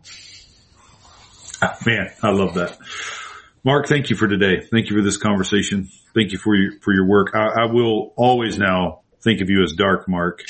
B: Ah, man, I love that. Mark, thank you for today. Thank you for this conversation. Thank you for your, for your work. I, I will always now think of you as Dark Mark.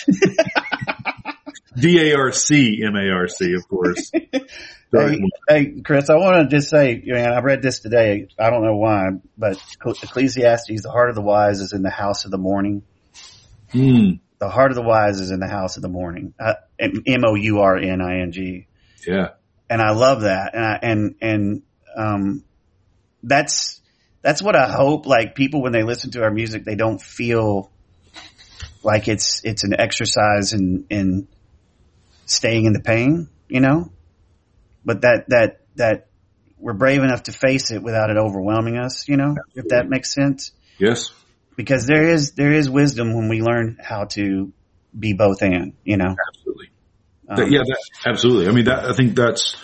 B: D A R C M A R C, of course.
C: Hey, hey, Chris, I want to just say, you know, I read this today. I don't know why, but Ecclesiastes, the heart of the wise is in the house of the morning.
B: Mm.
C: The heart of the wise is in the house of the morning. Uh, M O U R N I N G.
B: Yeah.
C: And I love that. And I, and, and, um, that's, that's what I hope, like, people, when they listen to our music, they don't feel like it's, it's an exercise in, in staying in the pain, you know, but that, that, that we're brave enough to face it without it overwhelming us, you know, Absolutely. If that makes sense.
B: Yes.
C: Because there is, there is wisdom when we learn how to be both and, you know.
B: Absolutely. Um, that, yeah, that, absolutely. I mean, that, I think that's,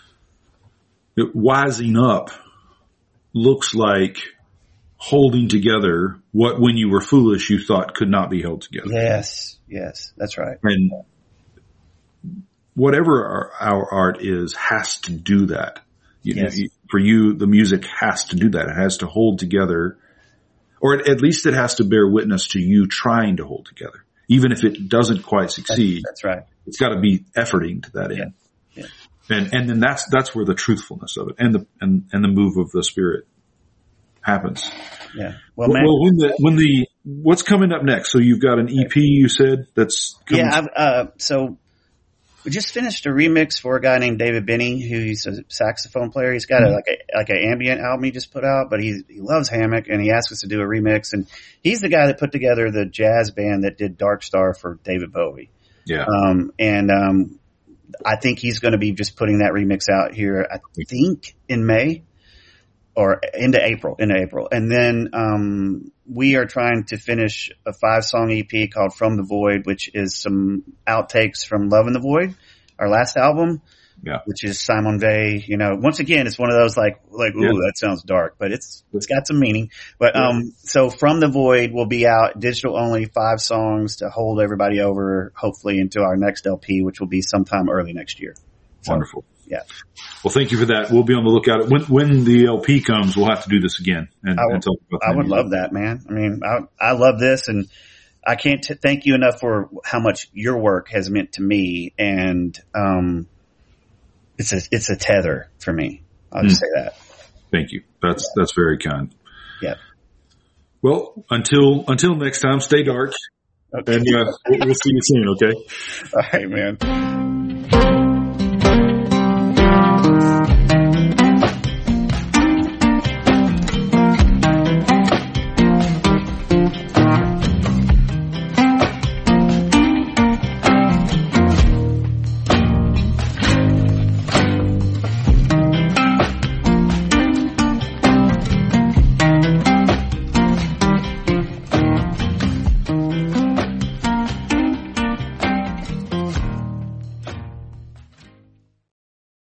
B: wising up looks like holding together what, when you were foolish, you thought could not be held together.
C: Yes. Yes. That's right.
B: And whatever our, our art is has to do that. You
C: yes.
B: know, for you, the music has to do that. It has to hold together, or at least it has to bear witness to you trying to hold together. Even if it doesn't quite succeed.
C: That's, that's right.
B: It's got to be efforting to that end.
C: Yeah. Yeah.
B: And, and then that's, that's where the truthfulness of it and the, and, and the move of the Spirit happens.
C: Yeah. Well,
B: well,
C: man,
B: well, when the, when the, what's coming up next? So you've got an E P, you said, that's coming.
C: Yeah. I've, uh, so we just finished a remix for a guy named David Benny, who's a saxophone player. He's got a, like a, like an ambient album he just put out, but he, he loves Hammock, and he asked us to do a remix. And he's the guy that put together the jazz band that did Dark Star for David Bowie.
B: Yeah.
C: Um, and, um, I think he's going to be just putting that remix out here, I think in May or into April, into April. And then, um, we are trying to finish a five song E P called From the Void, which is some outtakes from Love in the Void, our last album.
B: Yeah.
C: Which is Simon Vey. You know, once again, it's one of those like, like, ooh, yeah. that sounds dark, but it's, it's got some meaning. But, yeah. um, so From the Void will be out digital only, five songs to hold everybody over, hopefully into our next L P, which will be sometime early next year. So,
B: wonderful.
C: Yeah.
B: Well, thank you for that. We'll be on the lookout. When, when the L P comes, we'll have to do this again. And,
C: I would,
B: and talk about that
C: I would love that, man. I mean, I, I love this, and I can't t- thank you enough for how much your work has meant to me. And, um, It's a, it's a tether for me. I'll just mm. say that.
B: Thank you. That's, yeah. that's very kind.
C: Yeah.
B: Well, until, until next time, stay dark. Okay. And, uh, we'll see you soon. Okay.
C: All right, man.